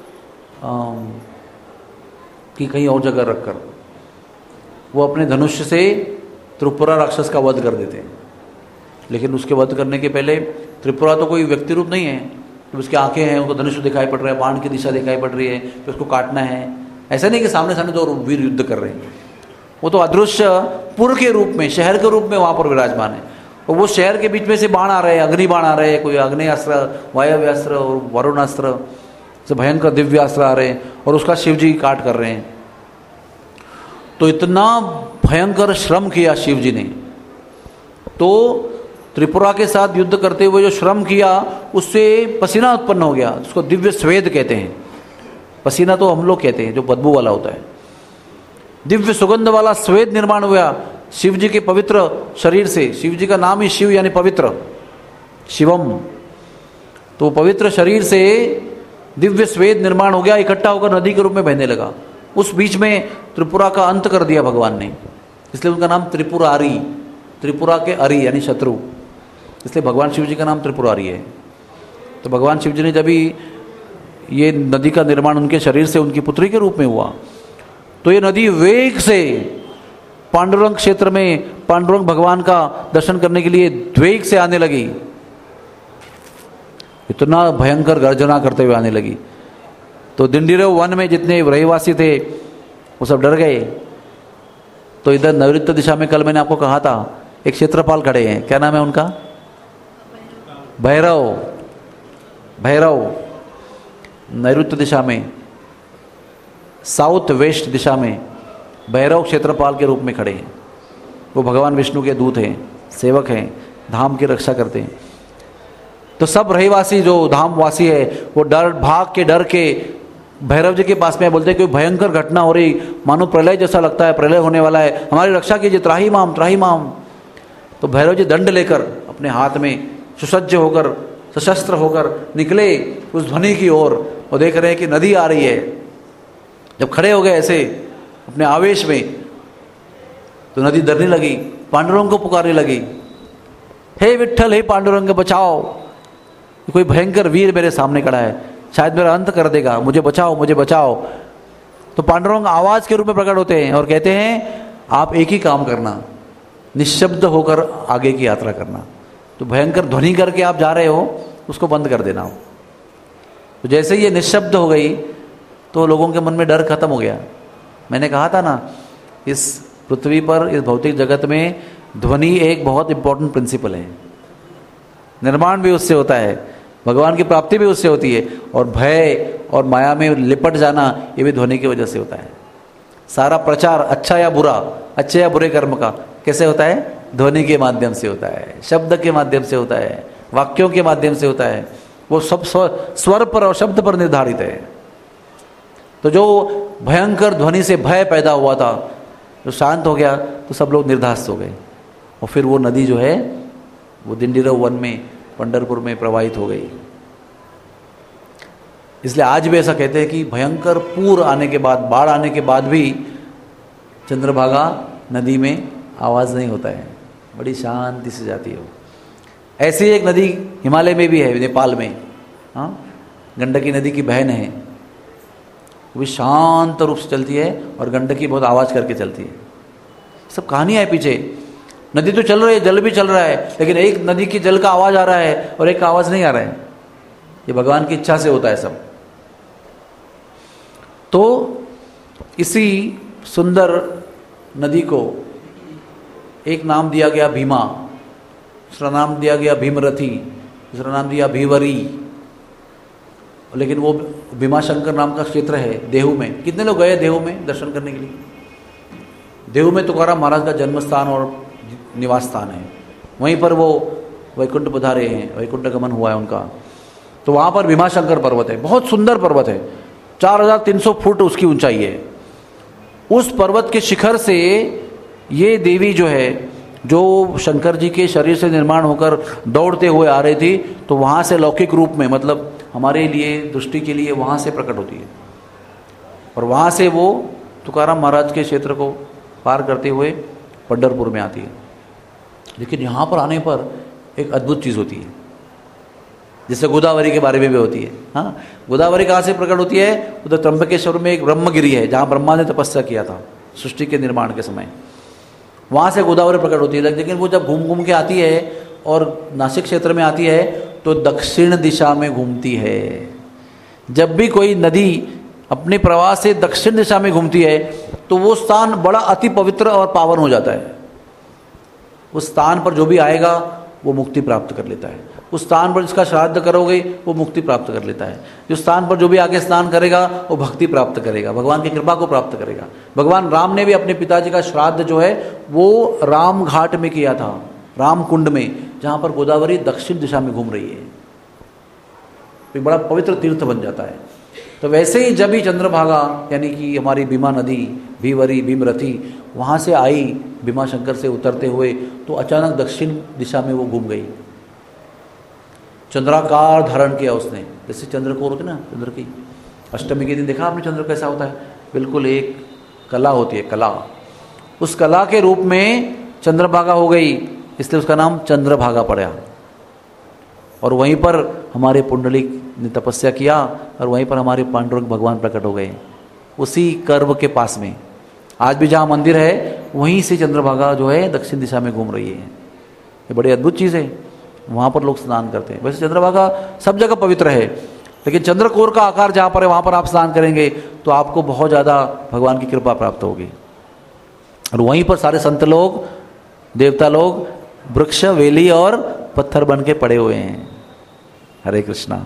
कि कहीं और जगह रखकर वो अपने धनुष से त्रिपुरा राक्षस का वध कर देते हैं। लेकिन उसके वध करने के पहले, त्रिपुरा तो कोई व्यक्ति रूप नहीं है कि उसकी आंखें हैं, उनको धनुष दिखाई पड़ रहा है, बाण की दिशा दिखाई पड़ रही है, फिर उसको काटना है। ऐसा नहीं कि सामने सामने दो वीर युद्ध कर रहे हैं। वो तो अदृश्य पुर के रूप में, शहर के रूप में वहाँ पर विराजमान है। और वो शहर के बीच में से बाण आ रहे हैं, अग्नि बाण आ रहे हैं, कोई अग्नेयास्त्र, वायव्यास्त्र और वरुणास्त्र से भयंकर दिव्यास्त्र आ रहे हैं और उसका शिव जी काट कर रहे हैं। तो इतना भयंकर श्रम किया शिव जी ने। तो त्रिपुरा के साथ युद्ध करते हुए जो श्रम किया, उससे पसीना उत्पन्न हो गया, उसको दिव्य स्वेद कहते हैं। पसीना तो हम लोग कहते हैं जो बदबू वाला होता है। दिव्य सुगंध वाला स्वेद निर्माण हुआ शिव जी के पवित्र शरीर से। शिव जी का नाम ही शिव यानी पवित्र, शिवम। तो पवित्र शरीर से दिव्य स्वेद निर्माण हो गया, इकट्ठा होकर नदी के रूप में बहने लगा। उस बीच में त्रिपुरा का अंत कर दिया भगवान ने, इसलिए उनका नाम त्रिपुरारी, त्रिपुरा के अरी यानी शत्रु, इसलिए भगवान शिव जी का नाम त्रिपुरारी है। तो भगवान शिव जी ने जब ये नदी का निर्माण उनके शरीर से उनकी पुत्री के रूप में हुआ, तो ये नदी वेग से पांडुरंग क्षेत्र में पांडुरंग भगवान का दर्शन करने के लिए वेग से आने लगी। इतना भयंकर गर्जना करते हुए आने लगी। तो दिंडीरव वन में जितने रहवासी थे वो सब डर गए। तो इधर नैऋत्य दिशा में कल मैंने आपको कहा था एक क्षेत्रपाल खड़े हैं, क्या नाम है उनका? भैरव। भैरव नैऋत्य दिशा में, साउथ वेस्ट दिशा में भैरव क्षेत्रपाल के रूप में खड़े हैं। वो भगवान विष्णु के दूत हैं, सेवक हैं, धाम की रक्षा करते हैं। तो सब रहवासी जो धामवासी है वो डर भाग के डर के भैरव जी के पास में बोलते हैं कोई भयंकर घटना हो रही, मानो प्रलय जैसा लगता है, प्रलय होने वाला है, हमारी रक्षा कीजिए, त्राही माम त्राही माम। तो भैरव जी दंड लेकर अपने हाथ में सुसज्ज होकर सशस्त्र होकर निकले उस ध्वनि की ओर। वो देख रहे हैं कि नदी आ रही है। जब खड़े हो गए ऐसे अपने आवेश में, तो नदी डरने लगी, पांडुरंग को पुकारने लगी, हे विट्ठल, हे पांडुरंग बचाओ, कोई भयंकर वीर मेरे सामने खड़ा है, शायद मेरा अंत कर देगा, मुझे बचाओ मुझे बचाओ। तो पांडुरंग आवाज के रूप में प्रकट होते हैं और कहते हैं आप एक ही काम करना, निशब्द होकर आगे की यात्रा करना। तो भयंकर ध्वनि करके आप जा रहे हो, उसको बंद कर देना। तो जैसे ही ये निशब्द हो गई तो लोगों के मन में डर खत्म हो गया। मैंने कहा था ना, इस पृथ्वी पर, इस भौतिक जगत में ध्वनि एक बहुत इंपॉर्टेंट प्रिंसिपल है। निर्माण भी उससे होता है, भगवान की प्राप्ति भी उससे होती है, और भय और माया में लिपट जाना ये भी ध्वनि की वजह से होता है। सारा प्रचार अच्छा या बुरा, अच्छे या बुरे कर्म का कैसे होता है? ध्वनि के माध्यम से होता है, शब्द के माध्यम से होता है, वाक्यों के माध्यम से होता है। वो सब स्वर पर और शब्द पर निर्धारित है। तो जो भयंकर ध्वनि से भय पैदा हुआ था, जो शांत हो गया तो सब लोग निर्धास्त हो गए, और फिर वो नदी जो है वो दिंडीरव वन में पंढरपुर में प्रवाहित हो गई। इसलिए आज भी ऐसा कहते हैं कि भयंकर पूर आने के बाद, बाढ़ आने के बाद भी चंद्रभागा नदी में आवाज़ नहीं होता है, बड़ी शांति से जाती है वो। ऐसी एक नदी हिमालय में भी है, नेपाल में, हाँ, गंडकी नदी की बहन है, वो भी शांत रूप से चलती है और गंडकी बहुत आवाज़ करके चलती है। सब कहानियाँ है पीछे। नदी तो चल रही है, जल भी चल रहा है, लेकिन एक नदी की जल का आवाज़ आ रहा है और एक का आवाज़ नहीं आ रहा है। ये भगवान की इच्छा से होता है सब। तो इसी सुंदर नदी को एक नाम दिया गया भीमा, दूसरा नाम दिया गया भीमरथी, दूसरा नाम दिया भीवरी। लेकिन वो भीमाशंकर नाम का क्षेत्र है देहू में। कितने लोग गए देहू में दर्शन करने के लिए? देहू में तुकाराम महाराज का जन्म स्थान और निवास स्थान है, वहीं पर वो वैकुंठ पधारे हैं, वैकुंठ गमन हुआ है उनका। तो वहाँ पर भीमाशंकर पर्वत है, बहुत सुंदर पर्वत है, चार हजार तीन सौ फुट उसकी ऊंचाई है। उस पर्वत के शिखर से ये देवी जो है, जो शंकर जी के शरीर से निर्माण होकर दौड़ते हुए आ रही थी, तो वहाँ से लौकिक रूप में, मतलब हमारे लिए दृष्टि के लिए वहाँ से प्रकट होती है, और वहाँ से वो तुकाराम महाराज के क्षेत्र को पार करते हुए पंढरपुर में आती है। लेकिन यहाँ पर आने पर एक अद्भुत चीज़ होती है, जिससे गोदावरी के बारे में भी होती है। हाँ, गोदावरी कहाँ से प्रकट होती है? उधर त्र्यंबकेश्वर में एक ब्रह्मगिरी है, जहाँ ब्रह्मा ने तपस्या किया था सृष्टि के निर्माण के समय, वहाँ से गोदावरी प्रकट होती है। लेकिन वो जब घूम घूम के आती है और नासिक क्षेत्र में आती है तो दक्षिण दिशा में घूमती है। जब भी कोई नदी अपने प्रवाह से दक्षिण दिशा में घूमती है तो वो स्थान बड़ा अति पवित्र और पावन हो जाता है। उस स्थान पर जो भी आएगा वो मुक्ति प्राप्त कर लेता है। उस स्थान पर जिसका श्राद्ध करोगे वो मुक्ति प्राप्त कर लेता है। जिस स्थान पर जो भी आगे स्नान करेगा वो भक्ति प्राप्त करेगा, भगवान की कृपा को प्राप्त करेगा। भगवान राम ने भी अपने पिताजी का श्राद्ध जो है वो राम घाट में किया था, राम कुंड में, जहाँ पर गोदावरी दक्षिण दिशा में घूम रही है। एक बड़ा पवित्र तीर्थ बन जाता है। तो वैसे ही जब ही चंद्रभागा यानी कि हमारी भीमा नदी, भीवरी, भीमरथी वहाँ से आई भीमाशंकर से उतरते हुए, तो अचानक दक्षिण दिशा में वो घूम गई। चंद्राकार धारण किया उसने, जैसे चंद्रकोर होते ना, चंद्र की अष्टमी के दिन देखा आपने चंद्र कैसा होता है? बिल्कुल एक कला होती है, कला। उस कला के रूप में चंद्रभागा हो गई, इसलिए उसका नाम चंद्रभागा पड़ा। और वहीं पर हमारे पुंडलिक ने तपस्या किया और वहीं पर हमारे पांडुरंग भगवान प्रकट हो गए, उसी कर्व के पास में। आज भी जहाँ मंदिर है वहीं से चंद्रभागा जो है दक्षिण दिशा में घूम रही है। ये बड़ी अद्भुत चीज़ है। वहाँ पर लोग स्नान करते हैं। वैसे चंद्रभागा सब जगह पवित्र है, लेकिन चंद्रकोर का आकार जहाँ पर है वहाँ पर आप स्नान करेंगे तो आपको बहुत ज़्यादा भगवान की कृपा प्राप्त होगी। और वहीं पर सारे संत लोग, देवता लोग वृक्ष, वेली और पत्थर बन के पड़े हुए हैं। हरे कृष्णा।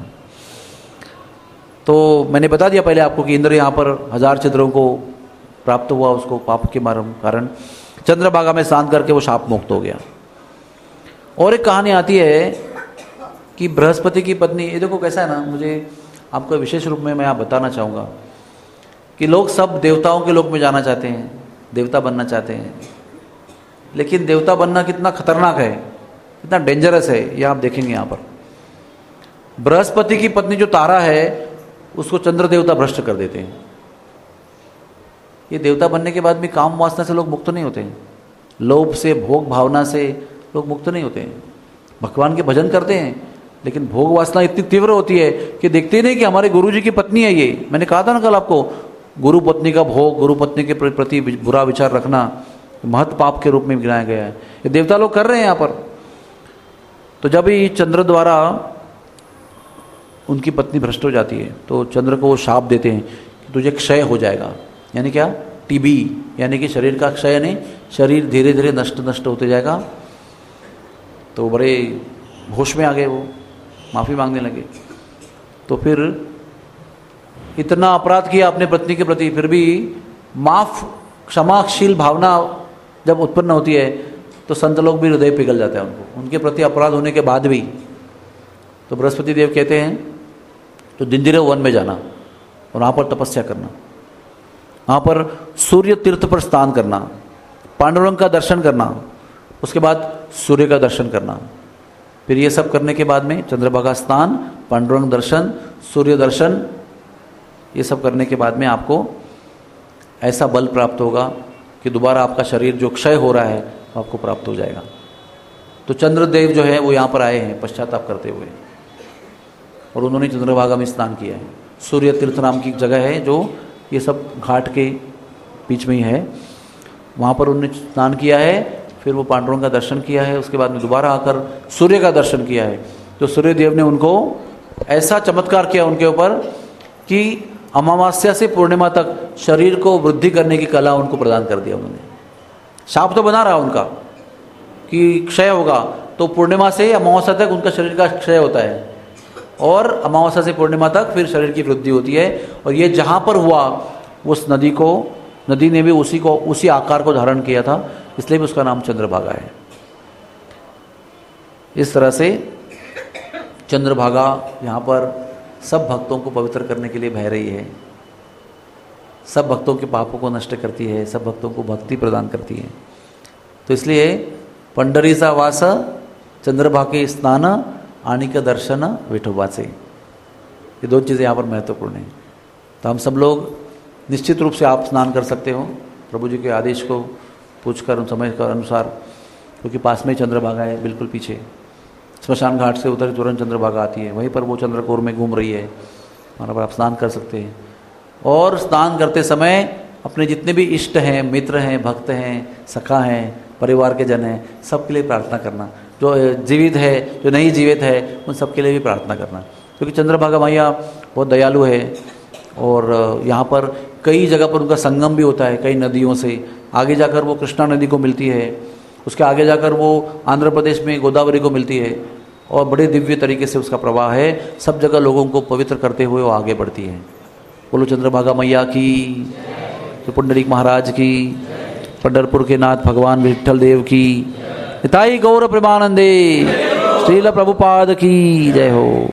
तो मैंने बता दिया पहले आपको कि इंद्र यहाँ पर हजार छिद्रों को प्राप्त हुआ, उसको पाप के कारण चंद्रभागा में स्नान करके वो शाप मुक्त हो गया। और एक कहानी आती है कि बृहस्पति की पत्नी, ये देखो कैसा है ना, मुझे आपको विशेष रूप में मैं आप बताना चाहूँगा कि लोग सब देवताओं के लोक में जाना चाहते हैं, देवता बनना चाहते हैं, लेकिन देवता बनना कितना खतरनाक है, कितना डेंजरस है, ये आप देखेंगे यहाँ पर। बृहस्पति की पत्नी जो तारा है उसको चंद्र देवता भ्रष्ट कर देते हैं। ये देवता बनने के बाद भी काम वासना से लोग मुक्त नहीं होते हैं, लोभ से, भोग भावना से लोग मुक्त नहीं होते हैं। भगवान के भजन करते हैं लेकिन भोग वासना इतनी तीव्र होती है कि देखते ही नहीं कि हमारे गुरु जी की पत्नी है ये। मैंने कहा था ना कल आपको, गुरु पत्नी का भोग, गुरु पत्नी के प्रति बुरा विचार रखना महत पाप के रूप में गिनाया गया है। ये देवता लोग कर रहे हैं यहाँ पर। तो जब ही चंद्र द्वारा उनकी पत्नी भ्रष्ट हो जाती है तो चंद्र को वो शाप देते हैं कि तुझे क्षय हो जाएगा। यानी क्या? टीबी, यानी कि शरीर का क्षय नहीं, शरीर धीरे धीरे नष्ट नष्ट होते जाएगा। तो बड़े होश में आ गए, वो माफ़ी मांगने लगे। तो फिर इतना अपराध किया अपने पत्नी के प्रति, फिर भी माफ क्षमाशील भावना जब उत्पन्न होती है तो संत लोग भी हृदय पिघल जाता है उनको, उनके प्रति अपराध होने के बाद भी। तो बृहस्पति देव कहते हैं तो दिंदिरो वन में जाना और वहाँ पर तपस्या करना, वहाँ पर सूर्य तीर्थ पर स्नान करना, पांडुरंग का दर्शन करना, उसके बाद सूर्य का दर्शन करना। फिर ये सब करने के बाद में चंद्रभागा स्नान, पांडुरंग दर्शन, सूर्य दर्शन, ये सब करने के बाद में आपको ऐसा बल प्राप्त होगा कि दोबारा आपका शरीर जो क्षय हो रहा है वो आपको प्राप्त हो जाएगा। तो चंद्रदेव जो है वो यहाँ पर आए हैं पश्चाताप करते हुए और उन्होंने चंद्रभागा में स्नान किया है। सूर्य तीर्थ नाम की जगह है जो ये सब घाट के बीच में ही है, वहाँ पर उन्होंने स्नान किया है। फिर वो पांडुरंग का दर्शन किया है, उसके बाद में दोबारा आकर सूर्य का दर्शन किया है। तो सूर्य देव ने उनको ऐसा चमत्कार किया उनके ऊपर कि अमावस्या से पूर्णिमा तक शरीर को वृद्धि करने की कला उनको प्रदान कर दिया उन्होंने। शाप तो बना रहा उनका कि क्षय होगा, तो पूर्णिमा से अमावस्या तक उनका शरीर का क्षय होता है और अमावस्या से पूर्णिमा तक फिर शरीर की वृद्धि होती है। और ये जहाँ पर हुआ उस नदी को, नदी ने भी उसी को उसी आकार को धारण किया था, इसलिए भी उसका नाम चंद्रभागा है। इस तरह से चंद्रभागा यहाँ पर सब भक्तों को पवित्र करने के लिए बह रही है, सब भक्तों के पापों को नष्ट करती है, सब भक्तों को भक्ति प्रदान करती है। तो इसलिए पंडरीचा वास, चंद्रभागे स्नान, आनिक दर्शन, विठोबाचे, ये दो चीज़ें यहाँ पर महत्वपूर्ण हैं। तो हम सब लोग निश्चित रूप से आप स्नान कर सकते हो प्रभु जी के आदेश को पूछकर समय के अनुसार, क्योंकि पास में ही चंद्रभागा है, बिल्कुल पीछे स्मशान घाट से उतर तुरंत चंद्रभागा आती है, वहीं पर वो चंद्रकोर में घूम रही है, वहाँ पर आप स्नान कर सकते हैं। और स्नान करते समय अपने जितने भी इष्ट हैं, मित्र हैं, भक्त हैं, सखा हैं, परिवार के जन हैं, सबके लिए प्रार्थना करना। जो जीवित है, जो नहीं जीवित है, उन सबके लिए भी प्रार्थना करना, क्योंकि चंद्रभागा मैया बहुत दयालु है। और यहाँ पर कई जगह पर उनका संगम भी होता है, कई नदियों से। आगे जाकर वो कृष्णा नदी को मिलती है, उसके आगे जाकर वो आंध्र प्रदेश में गोदावरी को मिलती है, और बड़े दिव्य तरीके से उसका प्रवाह है। सब जगह लोगों को पवित्र करते हुए वो आगे बढ़ती है। बोलो चंद्रभागा मैया की, तो पुंडरीक महाराज की, पंढरपुर के नाथ भगवान विठल देव की, निताई गौर प्रेमानंदे, श्रील प्रभुपाद की जय हो।